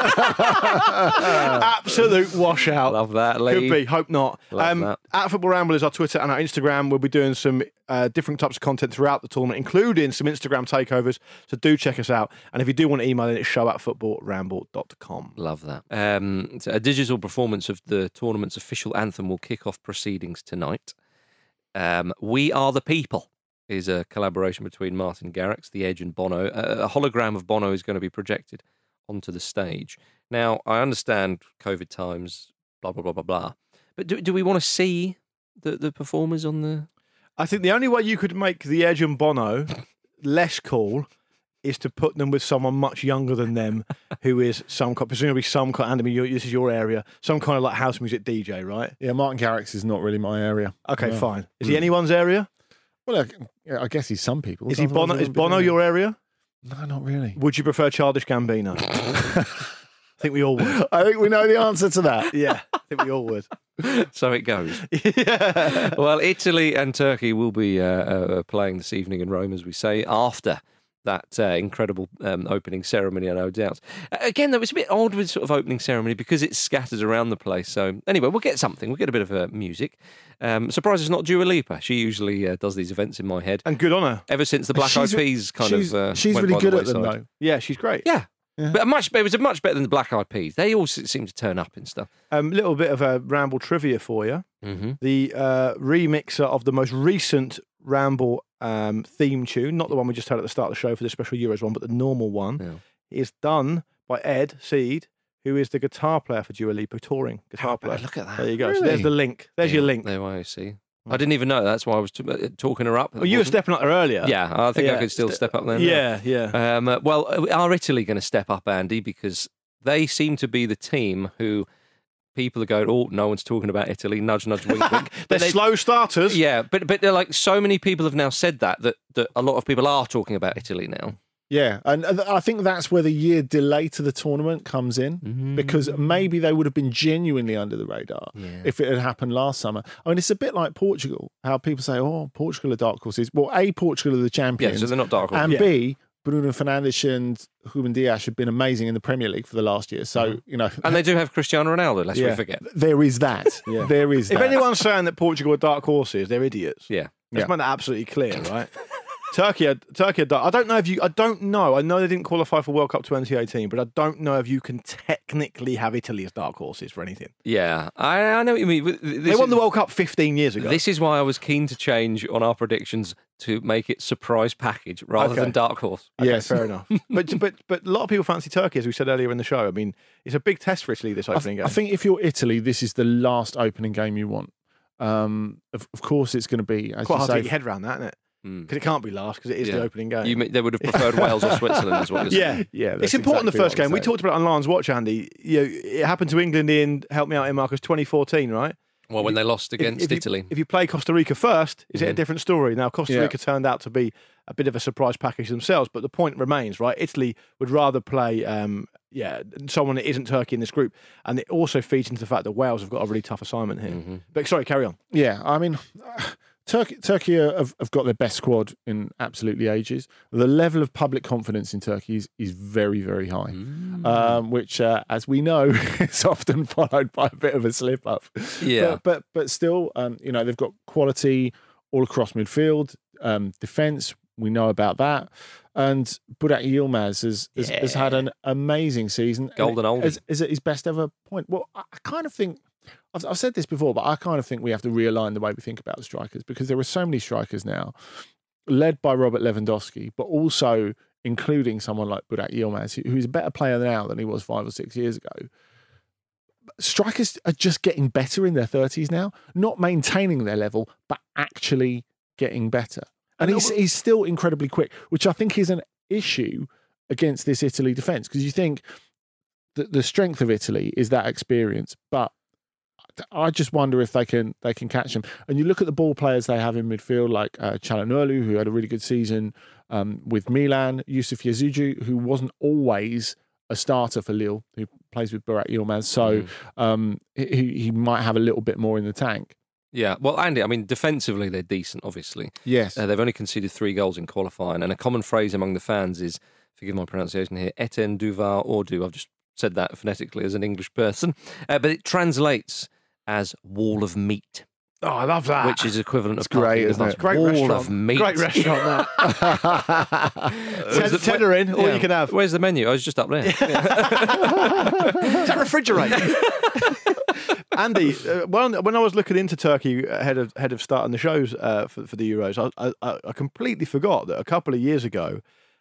S20: Absolute washout.
S19: Love that, Lee.
S20: Could be, hope not.
S19: That.
S20: At Football Ramble is our Twitter and our Instagram. We'll be doing some different types of content throughout the tournament, including some Instagram takeovers. So do check us out. And if you do want to email in, it's show@footballramble.com.
S19: Love that. So a digital performance of the tournament's official anthem will kick off proceedings tonight. We Are the People is a collaboration between Martin Garrix, The Edge and Bono. A hologram of Bono is going to be projected onto the stage. Now, I understand COVID times, blah, blah, blah, blah, blah. But do we want to see the performers on the...
S20: I think the only way you could make The Edge and Bono less cool is to put them with someone much younger than them who is presumably some kind, Andy, this is your area, some kind of like house music DJ, right?
S8: Yeah, Martin Garrix is not really my area.
S20: Okay, fine. Is he anyone's area?
S8: Well, I guess he's some people.
S20: Is Bono your area?
S8: No, not really.
S20: Would you prefer Childish Gambino? I think we all would.
S8: I think we know the answer to that.
S20: Yeah, I think we all would.
S19: So it goes. Yeah. Well, Italy and Turkey will be playing this evening in Rome, as we say, after that incredible opening ceremony, no doubt. Again, though, it's a bit odd with sort of opening ceremony because it's scattered around the place. So anyway, we'll get something. We'll get a bit of music. Surprised it's not Dua Lipa. She usually does these events in my head.
S20: And good on her.
S19: Ever since the Black Eyed Peas
S8: she's
S19: went
S8: really
S19: by
S8: good
S19: the
S8: at them, though.
S20: Yeah, she's great.
S19: Yeah. But it was much better than the Black Eyed Peas. They all seem to turn up and stuff.
S20: Little bit of a Ramble trivia for you.
S19: Mm-hmm.
S20: The remixer of the most recent Ramble theme tune, not the one we just had at the start of the show for the special Euros one, but the normal one, is done by Ed Seed, who is the guitar player for Dua Lipa, touring guitar player.
S19: Look at that.
S20: There you go.
S19: Really?
S20: So there's the link. There's your link.
S19: There I see. I didn't even know. That's why I was talking her up.
S20: Well, you were stepping up there earlier.
S19: Yeah, I think I could still step up there.
S20: Yeah.
S19: Well, are Italy going to step up, Andy? Because they seem to be the team who people are going, oh, no one's talking about Italy. Nudge, nudge, wink, wink.
S20: They're slow starters.
S19: Yeah, but they're like so many people have now said that a lot of people are talking about Italy now.
S8: Yeah, and I think that's where the year delay to the tournament comes in, because maybe they would have been genuinely under the radar if it had happened last summer. I mean, it's a bit like Portugal, how people say, oh, Portugal are dark horses. Well, A, Portugal are the champions.
S19: Yeah, so they're not dark horses.
S8: And B, Bruno Fernandes and Ruben Dias have been amazing in the Premier League for the last year. So,
S19: And they do have Cristiano Ronaldo, lest we forget.
S8: There is that. There is that.
S20: If anyone's saying that Portugal are dark horses, they're idiots.
S19: Yeah.
S20: Let's make that absolutely clear, right? Turkey are dark. I don't know. I know they didn't qualify for World Cup 2018, but I don't know if you can technically have Italy as dark horses for anything.
S19: Yeah, I know what you mean.
S20: They won the World Cup 15 years ago.
S19: This is why I was keen to change on our predictions to make it surprise package rather than dark horse.
S20: Okay, yes, fair enough. But a lot of people fancy Turkey, as we said earlier in the show. I mean, it's a big test for Italy, this opening game.
S8: I think if you're Italy, this is the last opening game you want. Of course, it's going to be, as
S20: quite
S8: you
S20: hard
S8: say,
S20: to get your head around that, isn't it? Because it can't be last, because it is the opening game.
S19: They would have preferred Wales or Switzerland, is what you're saying.
S8: Yeah.
S20: It's important the first game. We talked about it on Lions Watch, Andy. It happened to England in, help me out here, Marcus, 2014, right?
S19: Well, when they lost against Italy.
S20: If you play Costa Rica first, is it a different story? Now, Costa Rica turned out to be a bit of a surprise package themselves, but the point remains, right? Italy would rather play someone that isn't Turkey in this group. And it also feeds into the fact that Wales have got a really tough assignment here. But sorry, carry on.
S8: Yeah, I mean, Turkey have got their best squad in absolutely ages. The level of public confidence in Turkey is very, very high, which, as we know, is often followed by a bit of a slip up.
S19: Yeah,
S8: but still, they've got quality all across midfield, defence, we know about that. And Burak Yilmaz has had an amazing season.
S19: Golden oldie.
S8: Is it his best ever point? Well, I kind of think, I've said this before, but I kind of think we have to realign the way we think about the strikers, because there are so many strikers now, led by Robert Lewandowski, but also including someone like Burak Yilmaz, who's a better player now than he was 5 or 6 years ago. Strikers are just getting better in their 30s now, not maintaining their level, but actually getting better. And he's still incredibly quick, which I think is an issue against this Italy defence, because you think that the strength of Italy is that experience, but I just wonder if they can catch them. And you look at the ball players they have in midfield, like Çalhanoğlu, who had a really good season with Milan, Yusuf Yazıcı, who wasn't always a starter for Lille, who plays with Burak Yilmaz, so he might have a little bit more in the tank.
S19: Yeah, well, Andy, I mean, defensively, they're decent, obviously.
S8: Yes.
S19: They've only conceded 3 goals in qualifying, and a common phrase among the fans is, forgive my pronunciation here, Eten Duvar Ordu. I've just said that phonetically as an English person. But it translates as wall of meat.
S20: Oh, I love that.
S19: Which is equivalent of
S8: great, isn't it?
S20: Great
S19: wall
S20: restaurant.
S19: of meat.
S20: Great restaurant, that. Tenner in, all you can have.
S19: Where's the menu? I was just up there.
S20: Is that refrigerated? Andy, when I was looking into Turkey ahead of starting the shows for the Euros, I completely forgot that a couple of years ago,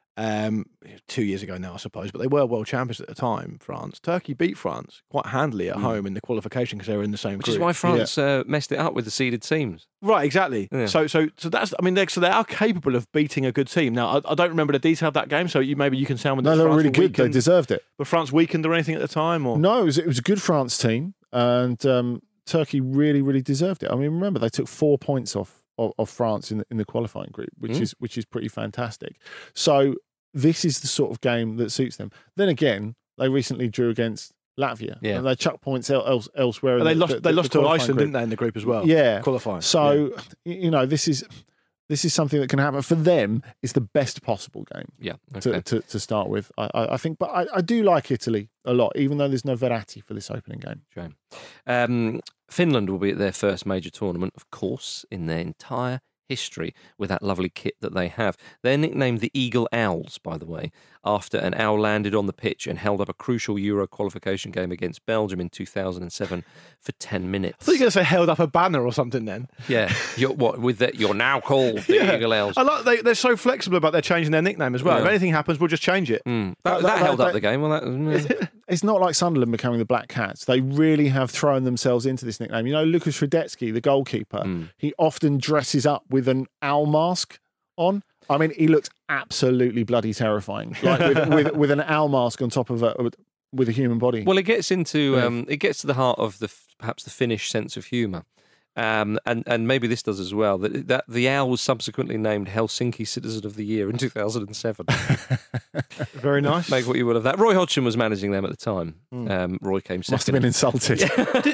S20: 2 years ago now, I suppose, but they were world champions at the time, France. Turkey beat France quite handily at home in the qualification because they were in the same group.
S19: Which is why France messed it up with the seeded teams.
S20: Right, exactly. Yeah. So that's, I mean, they are capable of beating a good team. Now, I don't remember the detail of that game, so maybe you can tell me.
S8: No, they were really good. They deserved it.
S20: Were France weakened or anything at the time? Or
S8: no, it was a good France team, and Turkey really, really deserved it. I mean, remember they took 4 points off France in the qualifying group, which is pretty fantastic. So this is the sort of game that suits them. Then again, they recently drew against Latvia.
S19: Yeah.
S8: And they chucked points elsewhere.
S20: And they lost to Iceland, didn't they, in the group as well?
S8: Yeah.
S20: Qualifying.
S8: So, this is something that can happen. For them, it's the best possible game to start with, I think. But I do like Italy a lot, even though there's no Verratti for this opening game.
S19: Shame. Finland will be at their first major tournament, of course, in their entire history with that lovely kit that they have. They're nicknamed the Eagle Owls, by the way, after an owl landed on the pitch and held up a crucial Euro qualification game against Belgium in 2007 for 10 minutes.
S20: I thought you were going to say held up a banner or something then.
S19: Yeah. You're now called the Eagle Owls.
S20: I like they're so flexible about their changing their nickname as well.
S19: Yeah.
S20: If anything happens, we'll just change it.
S19: That held up the game. Well,
S8: it's not like Sunderland becoming the Black Cats. They really have thrown themselves into this nickname. You know, Lukas Radecki, the goalkeeper, he often dresses up with an owl mask on. I mean, he looks absolutely bloody terrifying, like with an owl mask on top of with a human body.
S19: Well, it gets into it gets to the heart of perhaps the Finnish sense of humour. And maybe this does as well. That the owl was subsequently named Helsinki Citizen of the Year in 2007.
S20: Very nice.
S19: Make what you will of that. Roy Hodgson was managing them at the time. Roy came second.
S8: Must have been insulted.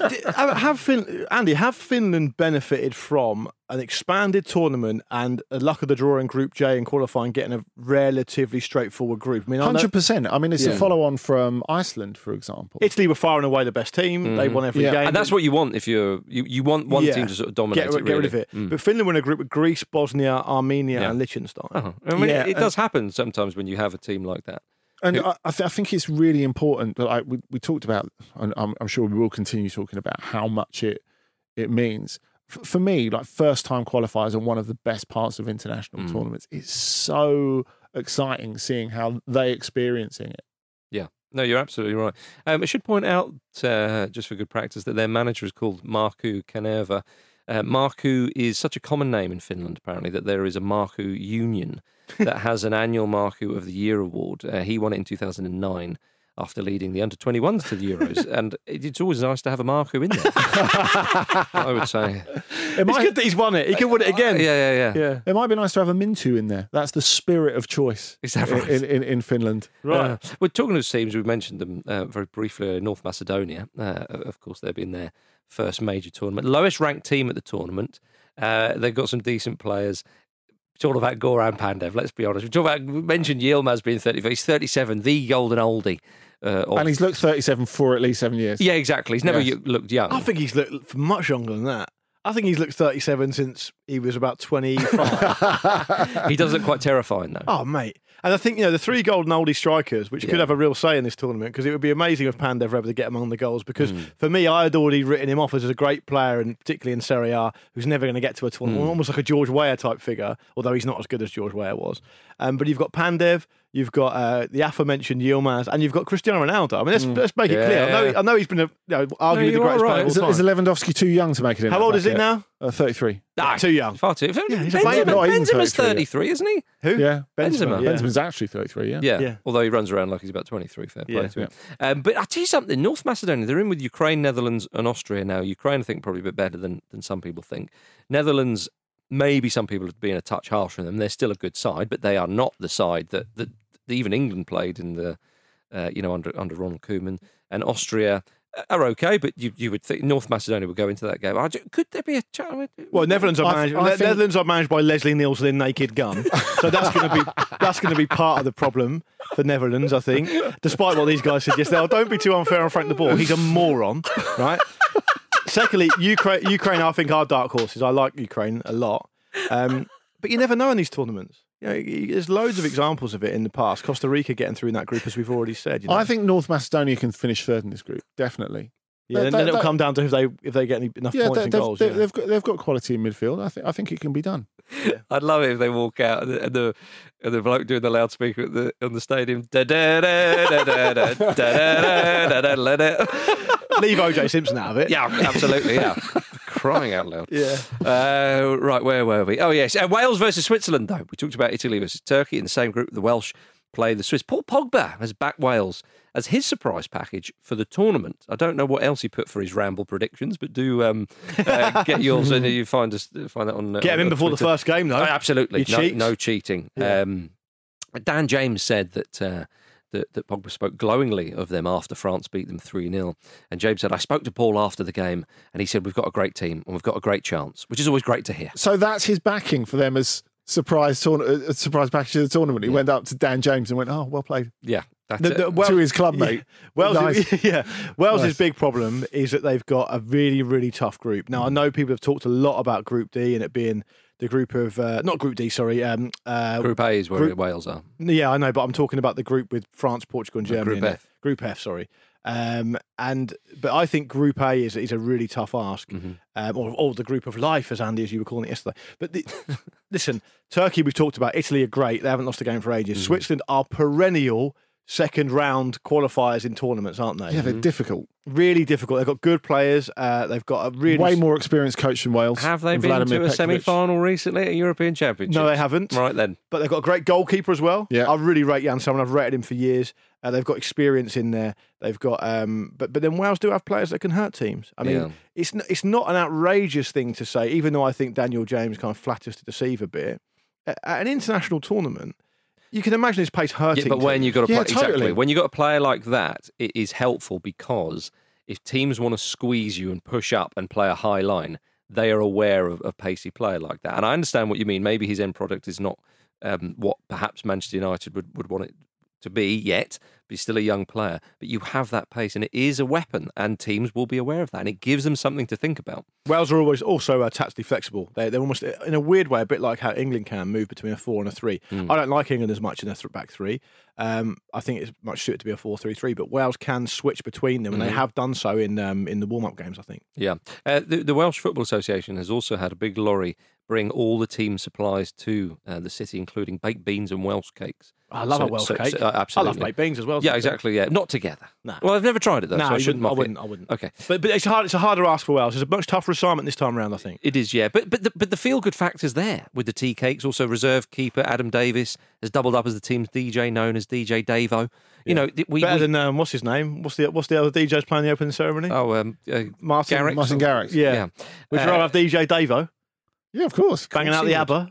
S20: Andy, have Finland benefited from an expanded tournament and a luck of the draw in Group J and qualifying, getting a relatively straightforward group? I mean,
S8: 100%. I mean, it's a follow-on from Iceland, for example.
S20: Italy were far and away the best team. They won every game,
S19: and that's what you want if you want one team to sort of dominate.
S20: Get rid of it. But Finland were in a group with Greece, Bosnia, Armenia, and Liechtenstein.
S19: I mean, it does happen sometimes when you have a team like that.
S8: And I think it's really important. But we talked about, and I'm sure we will continue talking about how much it means. For me, like first-time qualifiers are one of the best parts of international tournaments. It's so exciting seeing how they experiencing it.
S19: Yeah. No, you're absolutely right. I should point out, just for good practice, that their manager is called Markku Kanerva. Markku is such a common name in Finland, apparently, that there is a Markku Union that has an annual Markku of the Year award. He won it in 2009 after leading the under-21s to the Euros. And it's always nice to have a Markku in there, I would say.
S20: It's good that he's won it. He can win it again.
S19: Yeah.
S8: It might be nice to have a Mintu in there. That's the spirit of choice.
S19: Is that right?
S8: in Finland.
S20: Right.
S19: We're talking of teams, we mentioned them very briefly. North Macedonia, of course, they've been their first major tournament. Lowest ranked team at the tournament. They've got some decent players. It's all about Goran Pandev, let's be honest. We mentioned Yilmaz being 35. He's 37, the golden oldie.
S8: And he's looked 37 for at least 7 years.
S19: Yeah, exactly. He's never looked young.
S20: I think he's looked much younger than that. I think he's looked 37 since he was about 25.
S19: He does look quite terrifying, though.
S20: Oh, mate. And I think, the 3 golden oldie strikers, which could have a real say in this tournament, because it would be amazing if Pandev were able to get among the goals, because for me, I had already written him off as a great player, and particularly in Serie A, who's never going to get to a tournament, almost like a George Weah type figure, although he's not as good as George Weah was. But you've got Pandev, you've got the aforementioned Yilmaz, and you've got Cristiano Ronaldo. I mean, let's make it clear. I know he's been arguably the greatest player of all time.
S8: Is Lewandowski too young to make it in?
S20: How old is he now?
S8: 33.
S20: Too young.
S19: Far too.
S20: He's
S19: Benzema's 33, isn't he?
S20: Who?
S8: Yeah,
S19: Benzema.
S8: Benzema's actually 33.
S19: Yeah. Although he runs around like he's about 23. Fair play to him. But I'll tell you something. North Macedonia, they're in with Ukraine, Netherlands, and Austria now. Ukraine, I think, probably a bit better than some people think. Netherlands, maybe some people have been a touch harsh on them. They're still a good side, but they are not the side that even England played in the under Ronald Koeman. And Austria are okay, but you would think North Macedonia would go into that game. Could there be a chance?
S20: Well, Netherlands are managed by Leslie Nielsen, Naked Gun, so that's going to be part of the problem for Netherlands, I think. Despite what these guys said yesterday, don't be too unfair on Frank de Boer. He's a moron, right? Secondly, Ukraine, I think, are dark horses. I like Ukraine a lot, but you never know in these tournaments. There's loads of examples of it in the past. Costa Rica getting through in that group, as we've already said.
S8: I think North Macedonia can finish third in this group, definitely.
S20: Yeah, then it'll come down to if they get enough points and goals.
S8: They've got quality in midfield. I think it can be done.
S20: Yeah.
S19: I'd love it if they walk out and the bloke doing the loudspeaker on the stadium.
S20: Leave OJ Simpson out of it.
S19: Yeah, absolutely. Yeah. Crying out loud.
S20: Yeah.
S19: Right, where were we? Oh, yes. Wales versus Switzerland, though. We talked about Italy versus Turkey in the same group. The Welsh play the Swiss. Paul Pogba has backed Wales as his surprise package for the tournament. I don't know what else he put for his ramble predictions, but do get yours and you find that on.
S20: Get him in before the first game, though.
S19: Oh, absolutely. No cheating.
S20: Yeah.
S19: Dan James said that Pogba spoke glowingly of them after France beat them 3-0. And James said, I spoke to Paul after the game and he said, we've got a great team and we've got a great chance, which is always great to hear.
S8: So that's his backing for them as surprise package of the tournament. He went up to Dan James and went, oh, well played.
S19: Yeah.
S8: To his club mate.
S20: Yeah. Wales' big problem is that they've got a really, really tough group. Now, I know people have talked a lot about Group D and it being the group of not Group D, sorry.
S19: Group A is where Wales are.
S20: Yeah, I know, but I'm talking about the group with France, Portugal, and Germany.
S19: Group F.
S20: Group F, sorry. But I think Group A is a really tough ask, or the group of life, as Andy, as you were calling it yesterday. But listen, Turkey we've talked about. Italy are great; they haven't lost a game for ages. Switzerland are perennial second round qualifiers in tournaments, aren't they?
S8: Yeah, they're difficult.
S20: Really difficult. They've got good players. They've got a really
S8: way more experienced coach than Wales.
S19: Have they been to a semi-final recently at a European Championship?
S20: No, they haven't.
S19: Right then.
S20: But they've got a great goalkeeper as well.
S8: Yeah.
S20: I really rate Jan Sommer. I've rated him for years. They've got experience in there. They've got, but then Wales do have players that can hurt teams. I mean, it's not an outrageous thing to say, even though I think Daniel James kind of flatters to deceive a bit. At an international tournament, you can imagine his pace hurting.
S19: Yeah, but when you got a
S20: totally.
S19: When you got a player like that, it is helpful because if teams want to squeeze you and push up and play a high line, they are aware of a pacey player like that. And I understand what you mean. Maybe his end product is not what perhaps Manchester United would want it to be yet, but he's still a young player. But you have that pace, and it is a weapon, and teams will be aware of that, and it gives them something to think about.
S20: Wales are always also tactically flexible. They're almost, in a weird way, a bit like how England can move between a 4 and a 3. I don't like England as much in a back 3. I think it's much suited to be a 4-3-3, but Wales can switch between them, and they have done so in the warm-up games, I think.
S19: Yeah. The Welsh Football Association has also had a big lorry bring all the team supplies to the city, including baked beans and Welsh cakes.
S20: I love a Welsh cake.
S19: Absolutely.
S20: I love baked beans as well.
S19: Yeah, exactly. Yeah, not together.
S20: No.
S19: Well, I've never tried it though.
S20: No,
S19: so I shouldn't.
S20: I wouldn't.
S19: Okay,
S20: but it's a harder ask for Wales. It's a much tougher assignment this time around, I think.
S19: It is, yeah. But the feel good factor's there with the tea cakes. Also, reserve keeper Adam Davis has doubled up as the team's DJ, known as DJ Davo. You know,
S20: better than what's his name? What's the other DJs playing the opening ceremony?
S19: Oh,
S20: Martin
S8: Garrix.
S20: Yeah. Would you rather have DJ Davo?
S8: Yeah, of course.
S20: Banging out the ABBA.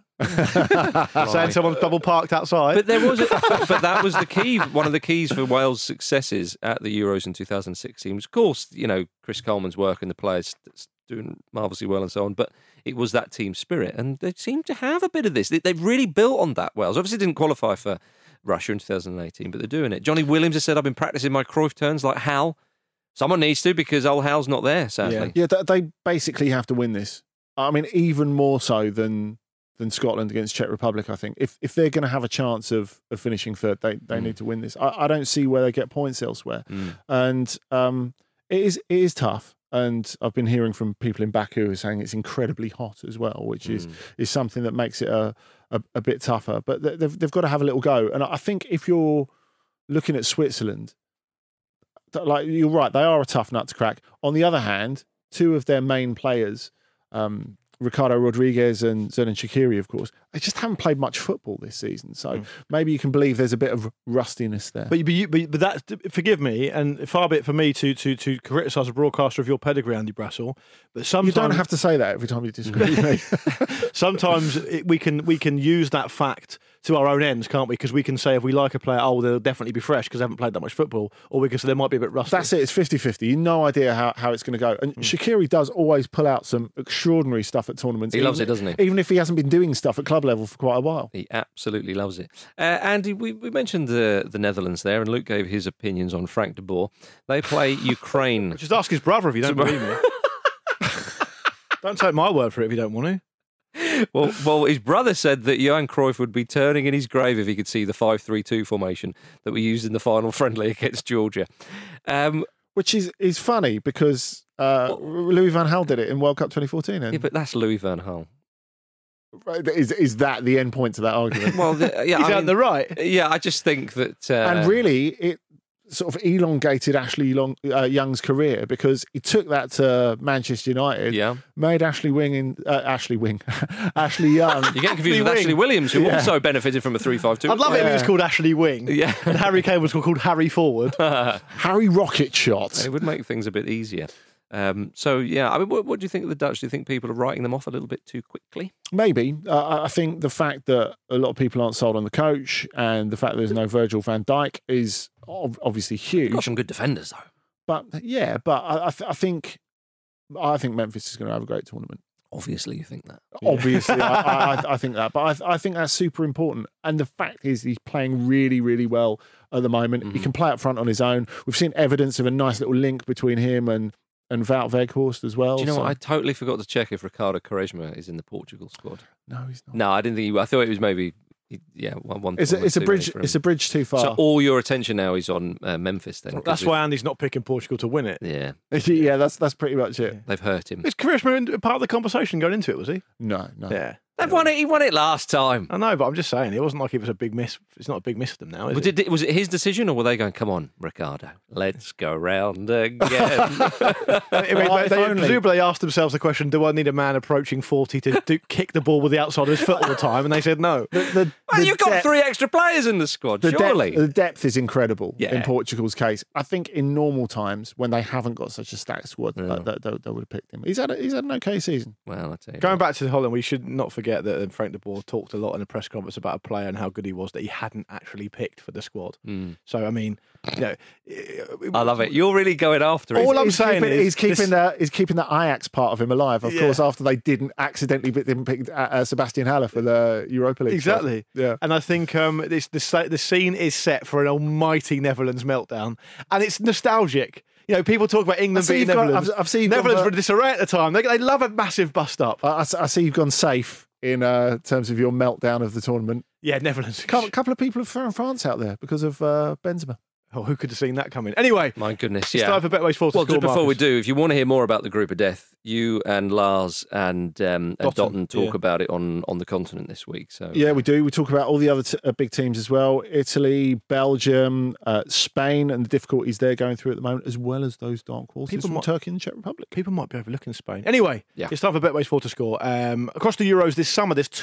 S20: Saying someone's double parked outside.
S19: But there was, but that was the key. One of the keys for Wales' successes at the Euros in 2016 was, of course, Chris Coleman's work and the players doing marvellously well and so on. But it was that team spirit, and they seem to have a bit of this. They've really built on that. Wales obviously didn't qualify for Russia in 2018, but they're doing it. Johnny Williams has said, "I've been practicing my Cruyff turns like Hal." Someone needs to, because old Hal's not there, sadly.
S8: Yeah, they basically have to win this. I mean, even more so than Scotland against Czech Republic, I think. If they're going to have a chance of finishing third, they need to win this. I don't see where they get points elsewhere. And it is tough. And I've been hearing from people in Baku who are saying it's incredibly hot as well, which is something that makes it a bit tougher. But they've got to have a little go. And I think if you're looking at Switzerland, like you're right, they are a tough nut to crack. On the other hand, two of their main players, Ricardo Rodriguez and Xherdan Shaqiri, of course, they just haven't played much football this season. So maybe you can believe there's a bit of rustiness there.
S20: But that, forgive me, and far be it for me to criticise a broadcaster of your pedigree, Andy Brassel. But sometimes
S8: you don't have to say that every time you disagree with me.
S20: Sometimes we can use that fact to our own ends, can't we? Because we can say if we like a player, they'll definitely be fresh because they haven't played that much football, or we can say they might be a bit rusty.
S8: That's it. It's 50-50. You've no idea how it's going to go. And Shaqiri does always pull out some extraordinary stuff at tournaments.
S19: He loves it, doesn't he?
S8: Even if he hasn't been doing stuff at club level for quite a while.
S19: He absolutely loves it. Andy, we mentioned the Netherlands there, and Luke gave his opinions on Frank de Boer. They play Ukraine.
S20: Just ask his brother if you don't believe me. Don't take my word for it if you don't want to.
S19: Well, his brother said that Johan Cruyff would be turning in his grave if he could see the 5-3-2 formation that we used in the final friendly against Georgia.
S8: Which is funny because Louis van Gaal did it in World Cup 2014.
S19: Yeah, but that's Louis van Gaal.
S8: Is that the end point to that argument?
S19: Well,
S20: he's on the right.
S19: Yeah, I just think that...
S8: and really, it sort of elongated Ashley Young's career because he took that to Manchester United, made Ashley Young.
S19: You're getting confused with Ashley Williams, who also benefited from a 3-5-2.
S20: I'd love it if he was called Ashley Wing.
S19: Yeah.
S20: And Harry Kane was called Harry Forward.
S8: Harry Rocket Shot.
S19: It would make things a bit easier. I mean, what do you think of the Dutch? Do you think people are writing them off a little bit too quickly?
S8: Maybe. I think the fact that a lot of people aren't sold on the coach and the fact that there's no Virgil van Dijk is obviously huge.
S19: Got some good defenders though.
S8: But I think Memphis is going to have a great tournament.
S19: Obviously, you think that.
S8: Obviously, I think that. But I think that's super important. And the fact is he's playing really, really well at the moment. He can play up front on his own. We've seen evidence of a nice little link between him and Wout Weghorst as well.
S19: Do you know what? I totally forgot to check if Ricardo Quaresma is in the Portugal squad.
S8: No, he's not.
S19: No, I didn't think I thought it was maybe... one.
S8: It's a bridge. It's a bridge too far.
S19: So all your attention now is on Memphis. Then
S20: that's why Andy's not picking Portugal to win it.
S19: Yeah,
S8: yeah. That's pretty much it.
S19: They've hurt him.
S20: Is Quaresma part of the conversation going into it? Was he?
S8: No.
S20: Yeah.
S19: They've won it. He won it last time.
S20: I know, but I'm just saying it wasn't like it was a big miss. It's not a big miss for them now, is it?
S19: Was it his decision, or were they going? Come on, Ricardo, let's go round again.
S20: They presumably asked themselves the question: do I need a man approaching 40 to kick the ball with the outside of his foot all the time? And they said no.
S19: You've got 3 extra players in the squad. Surely
S8: the depth is incredible in Portugal's case. I think in normal times when they haven't got such a stacked squad, they would have picked him. He's had an okay season.
S19: Well, I tell you.
S20: Going back to Holland, we should not forget that Frank de Boer talked a lot in a press conference about a player and how good he was that he hadn't actually picked for the squad. So I mean,
S19: I love it. You're really going after it.
S20: All I'm saying is
S8: he's keeping the Ajax part of him alive. Of course, after they didn't pick Sebastian Haller for the Europa League.
S20: Exactly.
S8: Spot. Yeah.
S20: And I think the scene is set for an almighty Netherlands meltdown, and it's nostalgic. You know, people talk about England beating Netherlands.
S8: I've seen
S20: Netherlands were in disarray at the time. They love a massive bust up.
S8: I see you've gone safe in terms of your meltdown of the tournament.
S20: Yeah, Netherlands.
S8: A couple of people from France out there because of Benzema.
S20: Oh, who could have seen that coming? Anyway,
S19: my goodness,
S20: it's time for Betway's Four to
S19: Well,
S20: score,
S19: just before
S20: Marcus.
S19: we do, if you want to hear more about the group of death, you and Lars and Dotton talk about it on the continent this week. So
S8: yeah, we do. We talk about all the other big teams as well: Italy, Belgium, Spain, and the difficulties they're going through at the moment, as well as those dark horses from Turkey and the Czech Republic.
S20: People might be overlooking Spain. Anyway, it's time for Betway's Four to score. Across the Euros this summer, there's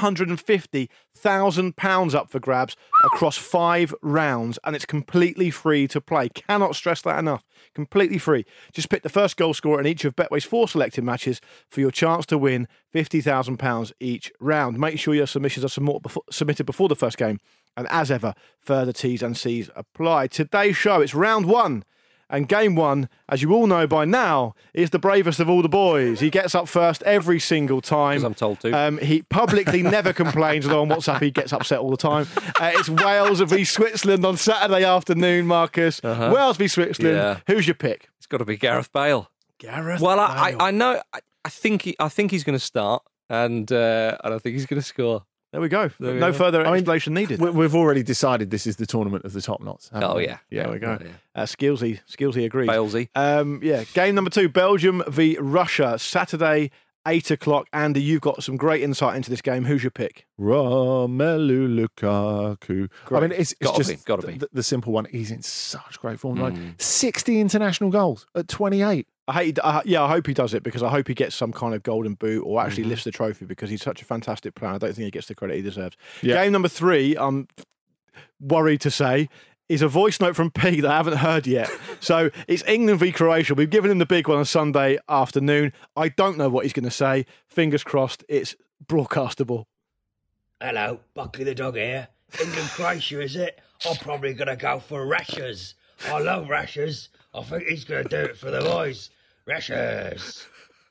S20: £250,000 up for grabs across 5 rounds, and it's completely free to play. Cannot stress that enough. Completely free. Just pick the first goal scorer in each of Betway's 4 selected matches for your chance to win £50,000 each round. Make sure your submissions are submitted before the first game. And as ever, further T's and C's apply. Today's show, it's round 1. And game 1, as you all know by now, is the bravest of all the boys. He gets up first every single time.
S19: Because I'm told to.
S20: He publicly never complains, although on WhatsApp he gets upset all the time. It's Wales v Switzerland on Saturday afternoon, Marcus. Wales v Switzerland.
S19: Yeah.
S20: Who's your pick?
S19: It's got to be Gareth Bale.
S20: Gareth
S19: Well,
S20: Bale.
S19: I know... I think he's going to start, and I think he's going to score.
S20: There we go. No further explanation needed.
S8: We've already decided this is the tournament of the top knots.
S19: Oh,
S8: we?
S19: yeah.
S20: There we go.
S19: Yeah.
S20: Skillsy agrees.
S19: Bailsy.
S20: Game number 2, Belgium v Russia, Saturday, 8 o'clock. Andy, you've got some great insight into this game. Who's your pick?
S8: Romelu Lukaku.
S20: Great.
S8: I mean, it's just
S19: gotta be.
S8: The simple one. He's in such great form. Like 60 international goals at 28.
S20: I hope he does it because I hope he gets some kind of golden boot or actually lifts the trophy because he's such a fantastic player. I don't think he gets the credit he deserves.
S8: Yeah.
S20: Game number 3, I'm worried to say, is a voice note from Pete that I haven't heard yet. So it's England v Croatia. We've given him the big one on Sunday afternoon. I don't know what he's going to say. Fingers crossed it's broadcastable.
S2: Hello, Buckley the dog here. England Croatia, is it? I'm probably going to go for Rashers. I love Rashers. I think he's going to do it for the boys. Rashers.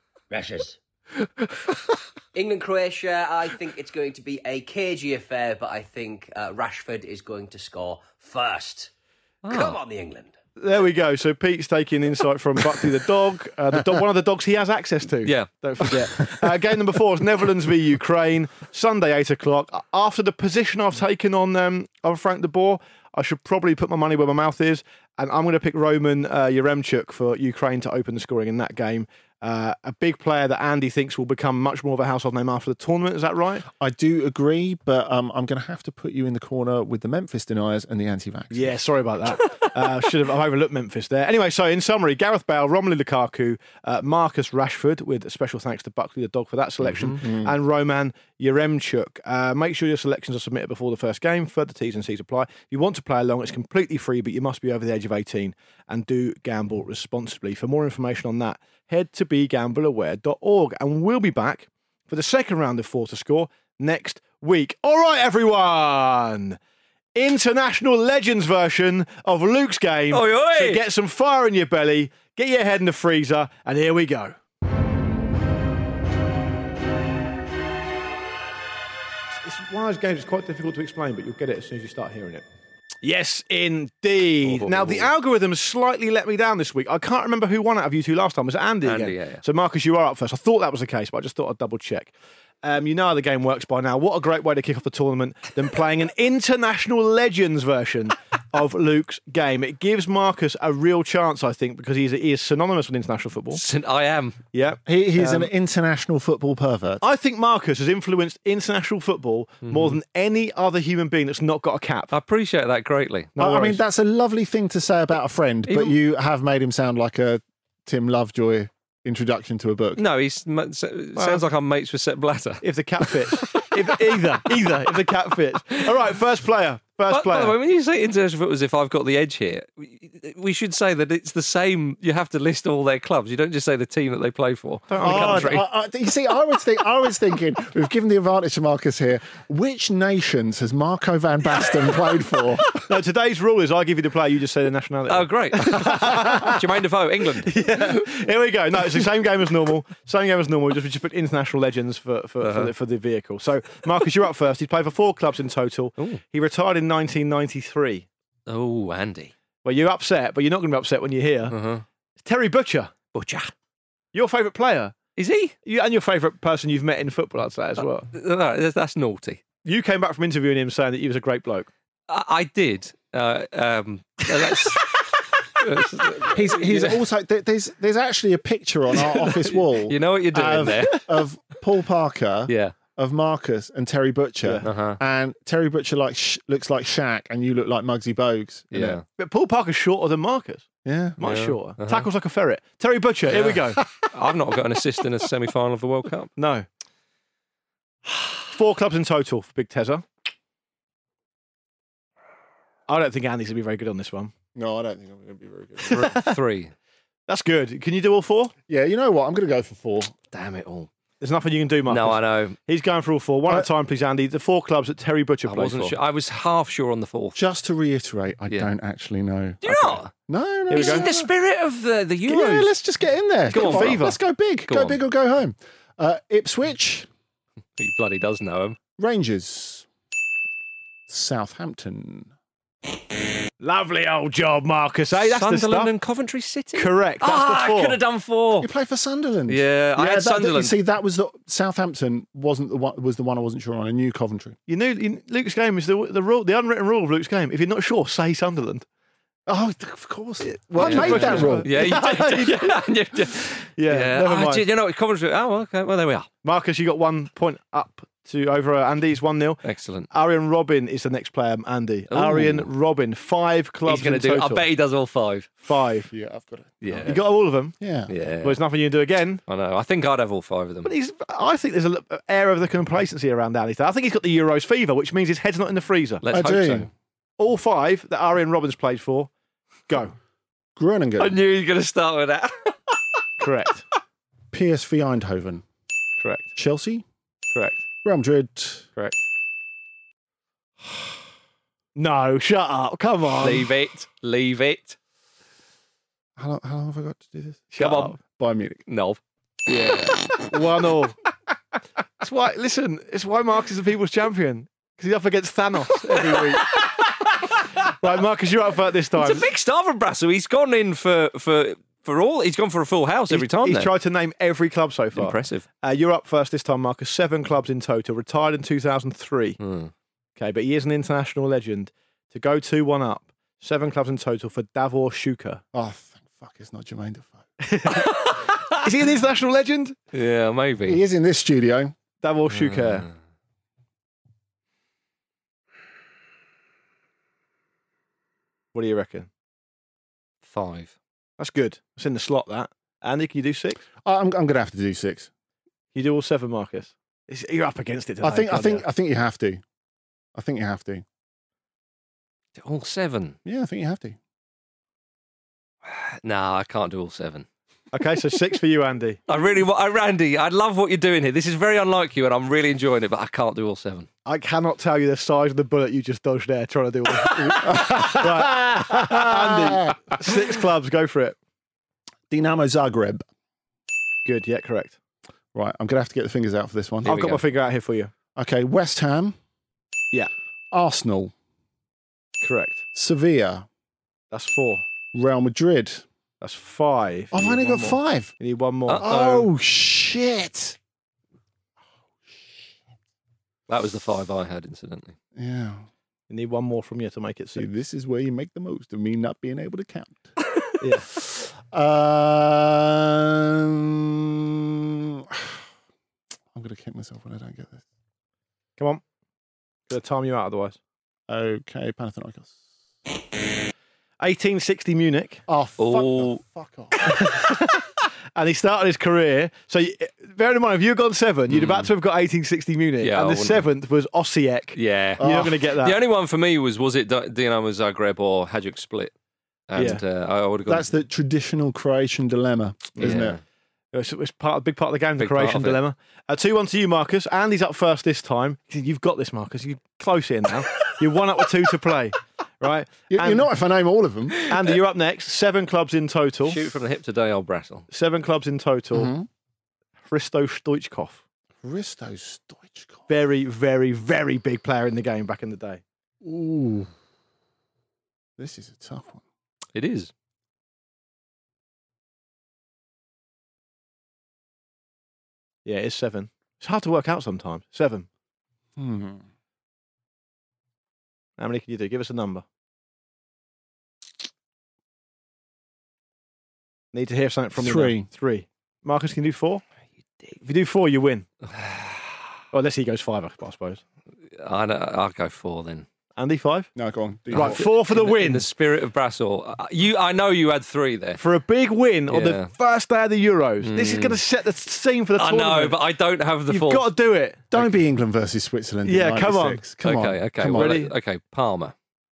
S6: England-Croatia, I think it's going to be a cagey affair, but I think Rashford is going to score first. Come on, the England.
S20: There we go. So Pete's taking insight from Buckley the dog, one of the dogs he has access to.
S19: Yeah.
S20: Don't forget. Game number 4 is Netherlands v Ukraine, Sunday, 8 o'clock. After the position I've taken on Frank de Boer, I should probably put my money where my mouth is, and I'm going to pick Roman Yaremchuk for Ukraine to open the scoring in that game. A big player that Andy thinks will become much more of a household name after the tournament. Is that right?
S8: I do agree, but I'm going to have to put you in the corner with the Memphis deniers and the anti-vax.
S20: Yeah, sorry about that. I've overlooked Memphis there. Anyway, so in summary, Gareth Bale, Romelu Lukaku, Marcus Rashford, with special thanks to Buckley the dog for that selection, and Roman Yaremchuk. Make sure your selections are submitted before the first game. Further T's and C's apply. If you want to play along, it's completely free, but you must be over the age of 18 and do gamble responsibly. For more information on that, head to begambleaware.org, and we'll be back for the second round of 4 to score next week. All right, everyone. International Legends version of Luke's game.
S19: Oi, oi.
S20: So get some fire in your belly, get your head in the freezer, and here we go. It's one of those games that's quite difficult to explain, but you'll get it as soon as you start hearing it. Yes, indeed. Now, the algorithm slightly let me down this week. I can't remember who won out of you two last time. Was it Andy again?
S19: Yeah.
S20: So, Marcus, you are up first. I thought that was the case, but I just thought I'd double check. You know how the game works by now. What a great way to kick off the tournament than playing an International Legends version of Luke's game. It gives Marcus a real chance, I think, because he is synonymous with international football.
S19: I am.
S20: Yeah.
S8: He is an international football pervert.
S20: I think Marcus has influenced international football more than any other human being that's not got a cap.
S19: I appreciate that greatly.
S8: I mean, that's a lovely thing to say about a friend, but you have made him sound like a Tim Lovejoy introduction to a book.
S19: No, sounds like I'm mates with Sepp Blatter.
S20: If the cap fits. if the cap fits. All right, first player. By the
S19: way, when you say international football as if I've got the edge here, we should say that it's the same. You have to list all their clubs. You don't just say the team that they play for. The country.
S8: You see, I was thinking, we've given the advantage to Marcus here. Which nations has Marco van Basten played for?
S20: No, today's rule is I give you the player, you just say the nationality.
S19: Oh, great. Jermaine Defoe, England.
S20: Yeah. Here we go. No, it's the same game as normal. We just put international legends for the vehicle. So, Marcus, you're up first. He's played for 4 clubs in total.
S19: Ooh.
S20: He retired in 1993.
S19: Oh, Andy.
S20: Well, you're upset, but you're not going to be upset when you're here. It's Terry Butcher. Your favourite player.
S19: Is he?
S20: And your favourite person you've met in football, I'd say, as well.
S19: No, that's naughty.
S20: You came back from interviewing him saying that he was a great bloke.
S19: I did.
S8: He's also there's actually a picture on our office wall.
S19: You know what you're doing there
S8: of Paul Parker.
S19: Yeah.
S8: Of Marcus and Terry Butcher, and Terry Butcher looks like Shaq, and you look like Muggsy Bogues.
S19: Yeah,
S20: but Paul Parker's shorter than Marcus.
S8: Yeah,
S20: much shorter. Tackles like a ferret. Terry Butcher. Here we go.
S19: I've not got an assist in a semi-final of the World Cup.
S20: No. 4 clubs in total for Big Tezza. I don't think Andy's going to be very good on this one.
S8: No, I don't think I'm going to be very good.
S19: 3.
S20: That's good. Can you do all 4?
S8: Yeah, you know what? I'm going to go for 4.
S19: Damn it all.
S20: There's nothing you can do, Marcus.
S19: No, I know.
S20: He's going for all 4. One at a time, please, Andy. The 4 clubs that Terry Butcher played for.
S19: Sure. I was half sure on the 4th.
S8: Just to reiterate, I don't actually know.
S19: Do you not?
S8: No.
S19: This is the spirit of the Euros.
S8: Yeah, let's just get in there.
S20: Go on, Fever.
S8: Let's go big. Go big or go home. Ipswich.
S19: He bloody does know him.
S8: Rangers. Southampton.
S20: Lovely old job, Marcus. That's the
S19: Sunderland
S20: stuff.
S19: and Coventry City.
S20: Correct. That's the 4.
S19: I could have done 4.
S8: You play for Sunderland.
S19: Yeah, I had Sunderland.
S8: You see, that was Southampton wasn't the one. Was the one I wasn't sure on. I knew Coventry.
S20: Luke's game is the rule, the unwritten rule of Luke's game. If you're not sure, say Sunderland.
S8: Oh, of course.
S20: Well,
S8: I made that rule.
S19: Yeah, you did.
S20: Yeah, never mind.
S19: You know, Coventry. Oh, okay. Well, there we are.
S20: Marcus, you got 1 point up to over Andy. It's 1-0.
S19: Excellent.
S20: Arjen Robben is the next player, Andy.
S19: Ooh.
S20: Arjen Robben, 5 clubs
S19: He's going to
S20: in
S19: do.
S20: total.
S19: I bet he does all 5.
S20: 5.
S8: Yeah, I've got it.
S19: Yeah,
S20: You got all of them?
S8: Yeah.
S19: Yeah.
S20: Well, there's nothing you can do again.
S19: I know. I think I'd have all 5 of them.
S20: But I think there's an air of the complacency around Andy. I think he's got the Euros fever, which means his head's not in the freezer.
S19: Let's hope
S8: do.
S19: so.
S20: All 5 that Arjen Robben's played for, go.
S8: Groningen.
S19: I knew you were going to start with that.
S20: Correct.
S8: PSV Eindhoven.
S20: Correct.
S8: Chelsea.
S20: Correct.
S8: Real Madrid.
S20: Correct. No, shut up. Come on.
S19: Leave it.
S8: How long have I got to do this?
S19: Come on.
S8: Bayern Munich.
S19: No.
S20: Yeah. 1-1. It's why Marcus is the people's champion. Because he's up against Thanos every week. Right, Marcus, you're up for it this time.
S19: It's a big star from Brassel. He's gone in for all. He's gone for a full house every time.
S20: He's
S19: now.
S20: tried to name every club so far.
S19: Impressive.
S20: You're up first this time, Marcus. 7 clubs in total. Retired in 2003. Okay, but he is an international legend. To go 2-1 up. 7 clubs in total for Davor Šuker.
S8: Oh, thank fuck, it's not Jermaine Defoe.
S20: Is he an international legend?
S19: Yeah, maybe.
S8: He is in this studio.
S20: Davor Šuker. What do you reckon?
S19: 5.
S20: That's good. It's in the slot, that. Andy, can you do 6?
S8: I'm going to have to do 6.
S20: You do all 7, Marcus? You're up against it today.
S8: I think you have to. I think you have to.
S19: All 7?
S8: Yeah, I think you have to.
S19: No, I can't do all 7.
S20: Okay, so 6 for you, Andy.
S19: Randy, I love what you're doing here. This is very unlike you, and I'm really enjoying it, but I can't do all 7.
S20: I cannot tell you the size of the bullet you just dodged there trying to do all Right. Andy, 6 clubs, go for it.
S8: Dinamo Zagreb.
S20: Good, yeah, correct.
S8: Right, I'm going to have to get the fingers out for this one.
S20: I've got my finger out here for you.
S8: Okay, West Ham.
S20: Yeah.
S8: Arsenal.
S20: Correct.
S8: Sevilla.
S20: That's 4.
S8: Real Madrid.
S20: That's 5.
S8: I've only got 5.
S20: You need 1 more.
S8: Oh, shit.
S19: That was the 5 I had, incidentally.
S8: Yeah.
S20: You need 1 more from you to make it 6.
S8: See, this is where you make the most of me not being able to count.
S20: Yeah.
S8: I'm going to kick myself when I don't get this.
S20: Come on. Going to time you out otherwise.
S8: Okay, Panathinaikos.
S20: 1860 Munich.
S8: Oh, fuck off.
S20: And he started his career. So, bearing in mind, if you'd gone 7, you'd about to have got 1860 Munich.
S19: Yeah,
S20: and the 7th was Osijek.
S19: Yeah.
S20: You're not going to get that.
S19: The only one for me was it Dinamo Zagreb or Hajduk Split? And I would have gone.
S8: That's the traditional Croatian dilemma, isn't it?
S20: It's a big part of the game, the
S19: Big part
S20: Croatian
S19: of it.
S20: dilemma. 2-1 to you, Marcus. Andy's up first this time. You've got this, Marcus. You're close here now. You're 1 up with 2 to play. Right?
S8: You're not if I name all of them.
S20: Andy, you're up next. 7 clubs in total.
S19: Shoot from the hip today, old Brassel.
S20: 7 clubs in total. Hristo Stoichkov.
S8: Hristo Stoichkov.
S20: Very, very, very big player in the game back in the day.
S8: Ooh. This is a tough one.
S19: It is.
S20: Yeah, it's 7. It's hard to work out sometimes. 7. How many can you do? Give us a number. Need to hear something from you.
S8: 3.
S20: 3. Marcus, can you do 4? If you do 4, you win. Well, unless he goes 5, I suppose.
S19: I'll go 4 then.
S20: Andy, 5?
S8: No, go on.
S20: Right, 4 for the win.
S19: In the spirit of Brassel. I know you had 3 there.
S20: For a big win on the first day of the Euros. This is going to set the scene for the tournament.
S19: I know, but I don't have the
S20: You've
S19: force.
S20: got to do it.
S8: Don't be England versus Switzerland. in
S20: Yeah, come on.
S8: 96. Come on.
S19: Okay,
S8: Come on.
S19: ready? Okay, Parma.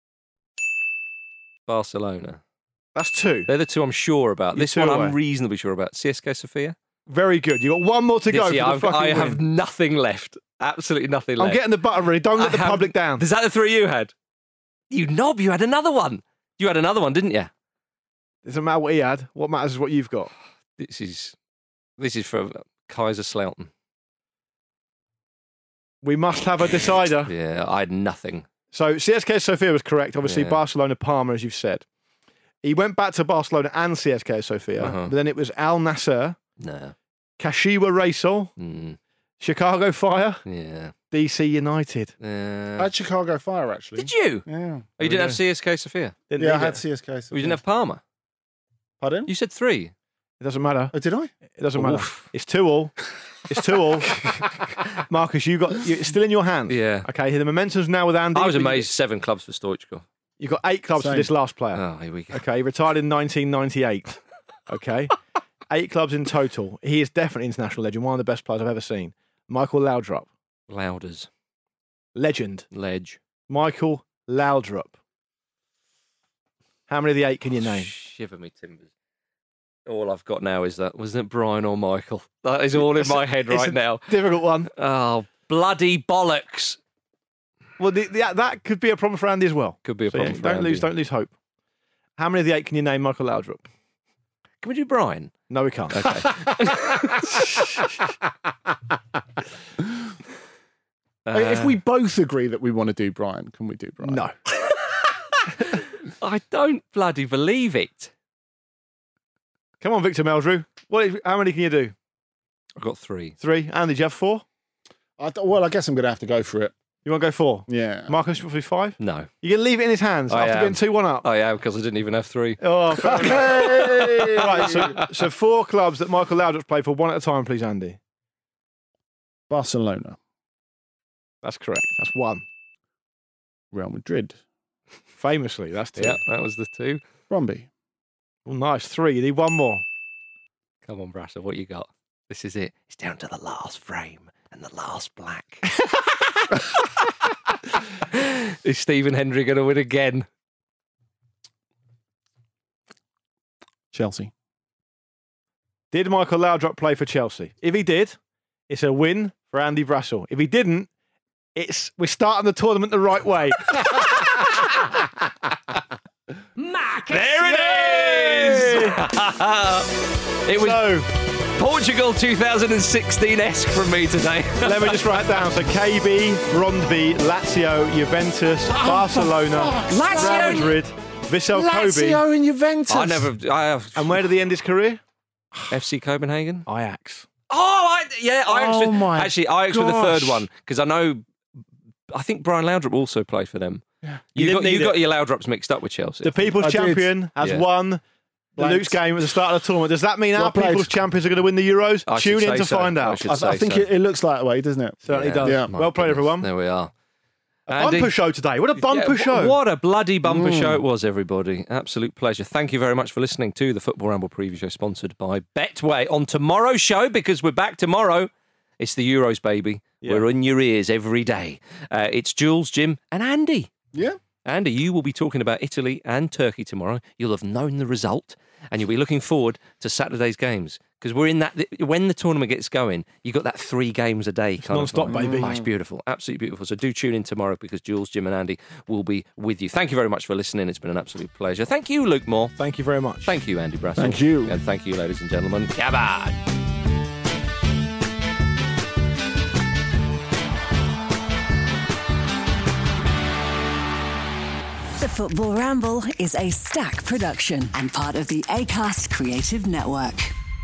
S19: Barcelona.
S20: That's 2.
S19: They're the 2 I'm sure about.
S20: You're
S19: This
S20: 2
S19: one
S20: away.
S19: I'm reasonably sure about. CSKA Sofia.
S20: Very good. You've got 1 more to go for the fucking
S19: I
S20: win.
S19: have nothing left. Absolutely nothing left.
S20: I'm getting the button ready. Don't let the public down.
S19: Is that the 3 you had? You knob, you had another one. You had another one, didn't you?
S20: Doesn't matter what he had. What matters is what you've got.
S19: This is for Kaiserslautern.
S20: We must have a decider.
S19: Yeah, I had nothing.
S20: So CSKA Sofia was correct. Obviously,
S19: Yeah.
S20: Barcelona, Parma, as you've said. He went back to Barcelona and CSKA Sofia, but then it was Al Nassr,
S19: No.
S20: Kashiwa Reysol, Chicago Fire,
S19: Yeah.
S20: DC United.
S8: I had Chicago Fire, actually.
S19: Did you?
S8: Yeah.
S19: Oh, you didn't have CSKA Sofia?
S20: Didn't
S8: Yeah, I
S20: need
S8: had
S20: it.
S8: CSKA Sofia.
S19: You didn't have Parma?
S8: Pardon?
S19: You said 3.
S20: It doesn't matter.
S8: Oh, did I?
S20: It doesn't matter.
S19: Oof.
S20: It's 2-2. It's 2-2. Marcus, it's still in your hands.
S19: Yeah.
S20: Okay, the momentum's now with Andy.
S19: I was
S20: but
S19: amazed 7 clubs for Stoichkov.
S20: You've got 8 clubs for
S8: Same.
S20: this last player.
S19: Oh, here we go.
S20: Okay, he retired in 1998. Okay, 8 clubs in total. He is definitely international legend, one of the best players I've ever seen. Michael Laudrup.
S19: Louders.
S20: Legend.
S19: Ledge.
S20: Michael Laudrup. How many of the 8 can you name?
S19: Shiver me timbers. All I've got now is that, wasn't it Brian or Michael? That is all in my head
S20: It's
S19: right
S20: a
S19: now.
S20: Difficult one.
S19: Oh, bloody bollocks.
S20: Well, that could be a problem for Andy as well.
S19: Could be a
S20: So,
S19: problem for Andy.
S20: Don't lose hope. How many of the 8 can you name Michael Laudrup?
S19: Can we do Brian?
S20: No, we can't.
S19: Okay.
S8: If we both agree that we want to do Brian, can we do Brian?
S20: No.
S19: I don't bloody believe it.
S20: Come on, Victor Meldrew. How many can you do?
S19: I've got 3.
S20: 3. Andy, did you have 4?
S8: Well, I guess I'm going to have to go for it.
S20: You want to go 4?
S8: Yeah.
S20: Marcus, you want to do 5?
S19: No.
S20: You're going to leave it in his hands
S19: I
S20: after
S19: am.
S20: getting 2-1 up?
S19: I am, because I didn't even have 3.
S20: Oh, fair enough. Right, so 4 clubs that Michael Laudrup played for, one at a time, please, Andy.
S8: Barcelona.
S20: That's correct. That's 1.
S8: Real Madrid.
S20: Famously, that's 2.
S19: Yeah, that was the 2.
S8: Bromby.
S20: Oh, nice. 3. You need 1 more.
S19: Come on, Brasser, what you got? This is it. It's down to the last frame and the last black. Is Stephen Hendry going to win again?
S8: Chelsea.
S20: Did Michael Laudrup play for Chelsea? If he did, it's a win for Andy Brassel. If he didn't, we're starting the tournament the right way.
S19: There it is! It was Portugal 2016-esque from me today.
S20: Let me just write it down. So KB, Brondby, Lazio, Juventus, Barcelona, Real Madrid, Vissel Kobe.
S8: Lazio and Juventus.
S19: I have.
S20: And where did he end his career?
S19: FC Copenhagen?
S20: Ajax.
S19: Oh, Ajax.
S8: Oh my
S19: Actually, Ajax were the third
S8: gosh.
S19: one, because I think Brian Laudrup also played for them.
S20: Yeah.
S19: You got your Laudrups mixed up with Chelsea.
S20: The People's
S8: I did.
S20: Champion has
S19: Yeah.
S20: won the
S8: Blanks.
S20: Luke's game at the start of the tournament. Does that mean
S8: Well
S20: our
S8: played.
S20: People's Champions are going to win the Euros?
S19: I should
S20: Tune in
S19: say
S20: to
S19: so.
S20: find
S19: I
S20: out.
S19: should
S8: I think
S19: so.
S8: it looks that way, doesn't it?
S20: Certainly
S19: Yeah.
S20: does.
S8: Yeah.
S20: Well played, everyone.
S19: There we are.
S20: A bumper show today. What a bumper show.
S19: What a bloody bumper show it was, everybody. Absolute pleasure. Thank you very much for listening to the Football Ramble preview show sponsored by Betway. On tomorrow's show, because we're back tomorrow, it's the Euros, baby.
S20: Yeah.
S19: We're in your ears every day. It's Jules, Jim and Andy.
S8: Yeah.
S19: Andy, you will be talking about Italy and Turkey tomorrow. You'll have known the result and you'll be looking forward to Saturday's games. Because we're in that, when the tournament gets going, you've got that 3 games a day. Kind
S20: non-stop,
S19: of
S20: baby.
S19: Oh, it's beautiful. Absolutely beautiful. So do tune in tomorrow because Jules, Jim and Andy will be with you. Thank you very much for listening. It's been an absolute pleasure. Thank you, Luke Moore.
S20: Thank you very much.
S19: Thank you, Andy Brassel.
S8: Thank you.
S19: And thank you, ladies and gentlemen. Cabad.
S7: The Football Ramble is a Stack production and part of the Acast Creative Network.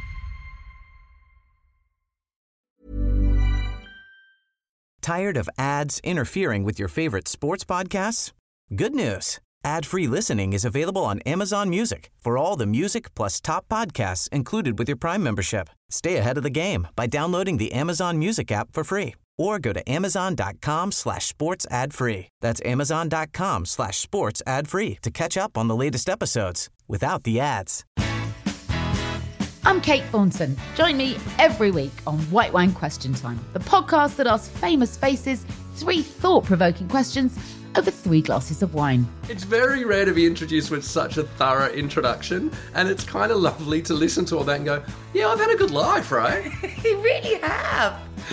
S1: Tired of ads interfering with your favorite sports podcasts? Good news. Ad-free listening is available on Amazon Music for all the music plus top podcasts included with your Prime membership. Stay ahead of the game by downloading the Amazon Music app for free or go to amazon.com/sports ad free. That's amazon.com/sports ad free to catch up on the latest episodes without the ads.
S5: I'm Kate Thornton. Join me every week on White Wine Question Time, the podcast that asks famous faces 3 thought-provoking questions over 3 glasses of wine.
S9: It's very rare to be introduced with such a thorough introduction, and it's kind of lovely to listen to all that and go, yeah, I've had a good life, right?
S5: You really have.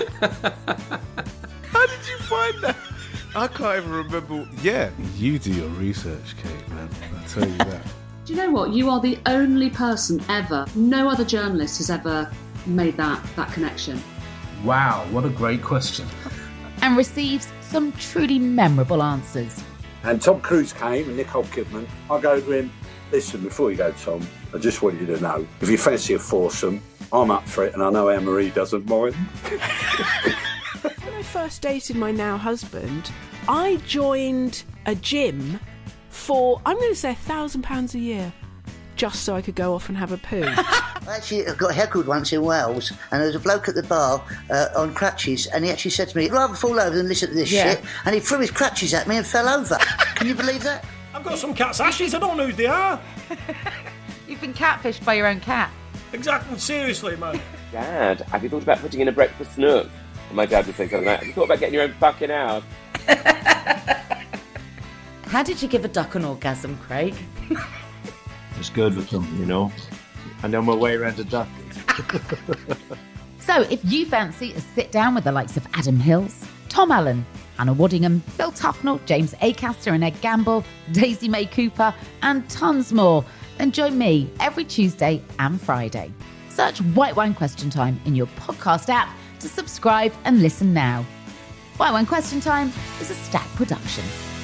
S11: How did you find that? I can't even remember. Yeah, you do your research, Kate, man. I'll tell you that.
S24: Do you know what? You are the only person ever, no other journalist has ever made that connection.
S11: Wow, what a great question.
S5: And receives some truly memorable answers.
S10: And Tom Cruise came and Nicole Kidman. I go to him, listen, before you go, Tom, I just want you to know, if you fancy a foursome, I'm up for it, and I know Anne-Marie doesn't mind.
S12: When I first dated my now husband, I joined a gym for, I'm going to say £1,000 a year, just so I could go off and have a poo.
S13: Actually, I got heckled once in Wales, and there was a bloke at the bar on crutches, and he actually said to me, "I'd rather fall over than listen to this shit," and he threw his crutches at me and fell over. Can you believe that?
S14: I've got some cat's ashes, I don't know who they are.
S5: You've been catfished by your own cat.
S14: Exactly, seriously, man.
S25: Dad, have you thought about putting in a breakfast nook? And my dad would say something like, have you thought about getting your own fucking house?
S26: How did you give a duck an orgasm, Craig?
S27: It's good with them, you know. I know my way around a duck.
S5: So if you fancy a sit down with the likes of Adam Hills, Tom Allen, Anna Waddingham, Phil Tufnell, James Acaster and Ed Gamble, Daisy May Cooper, and tons more, then join me every Tuesday and Friday. Search White Wine Question Time in your podcast app to subscribe and listen now. White Wine Question Time is a Stack production.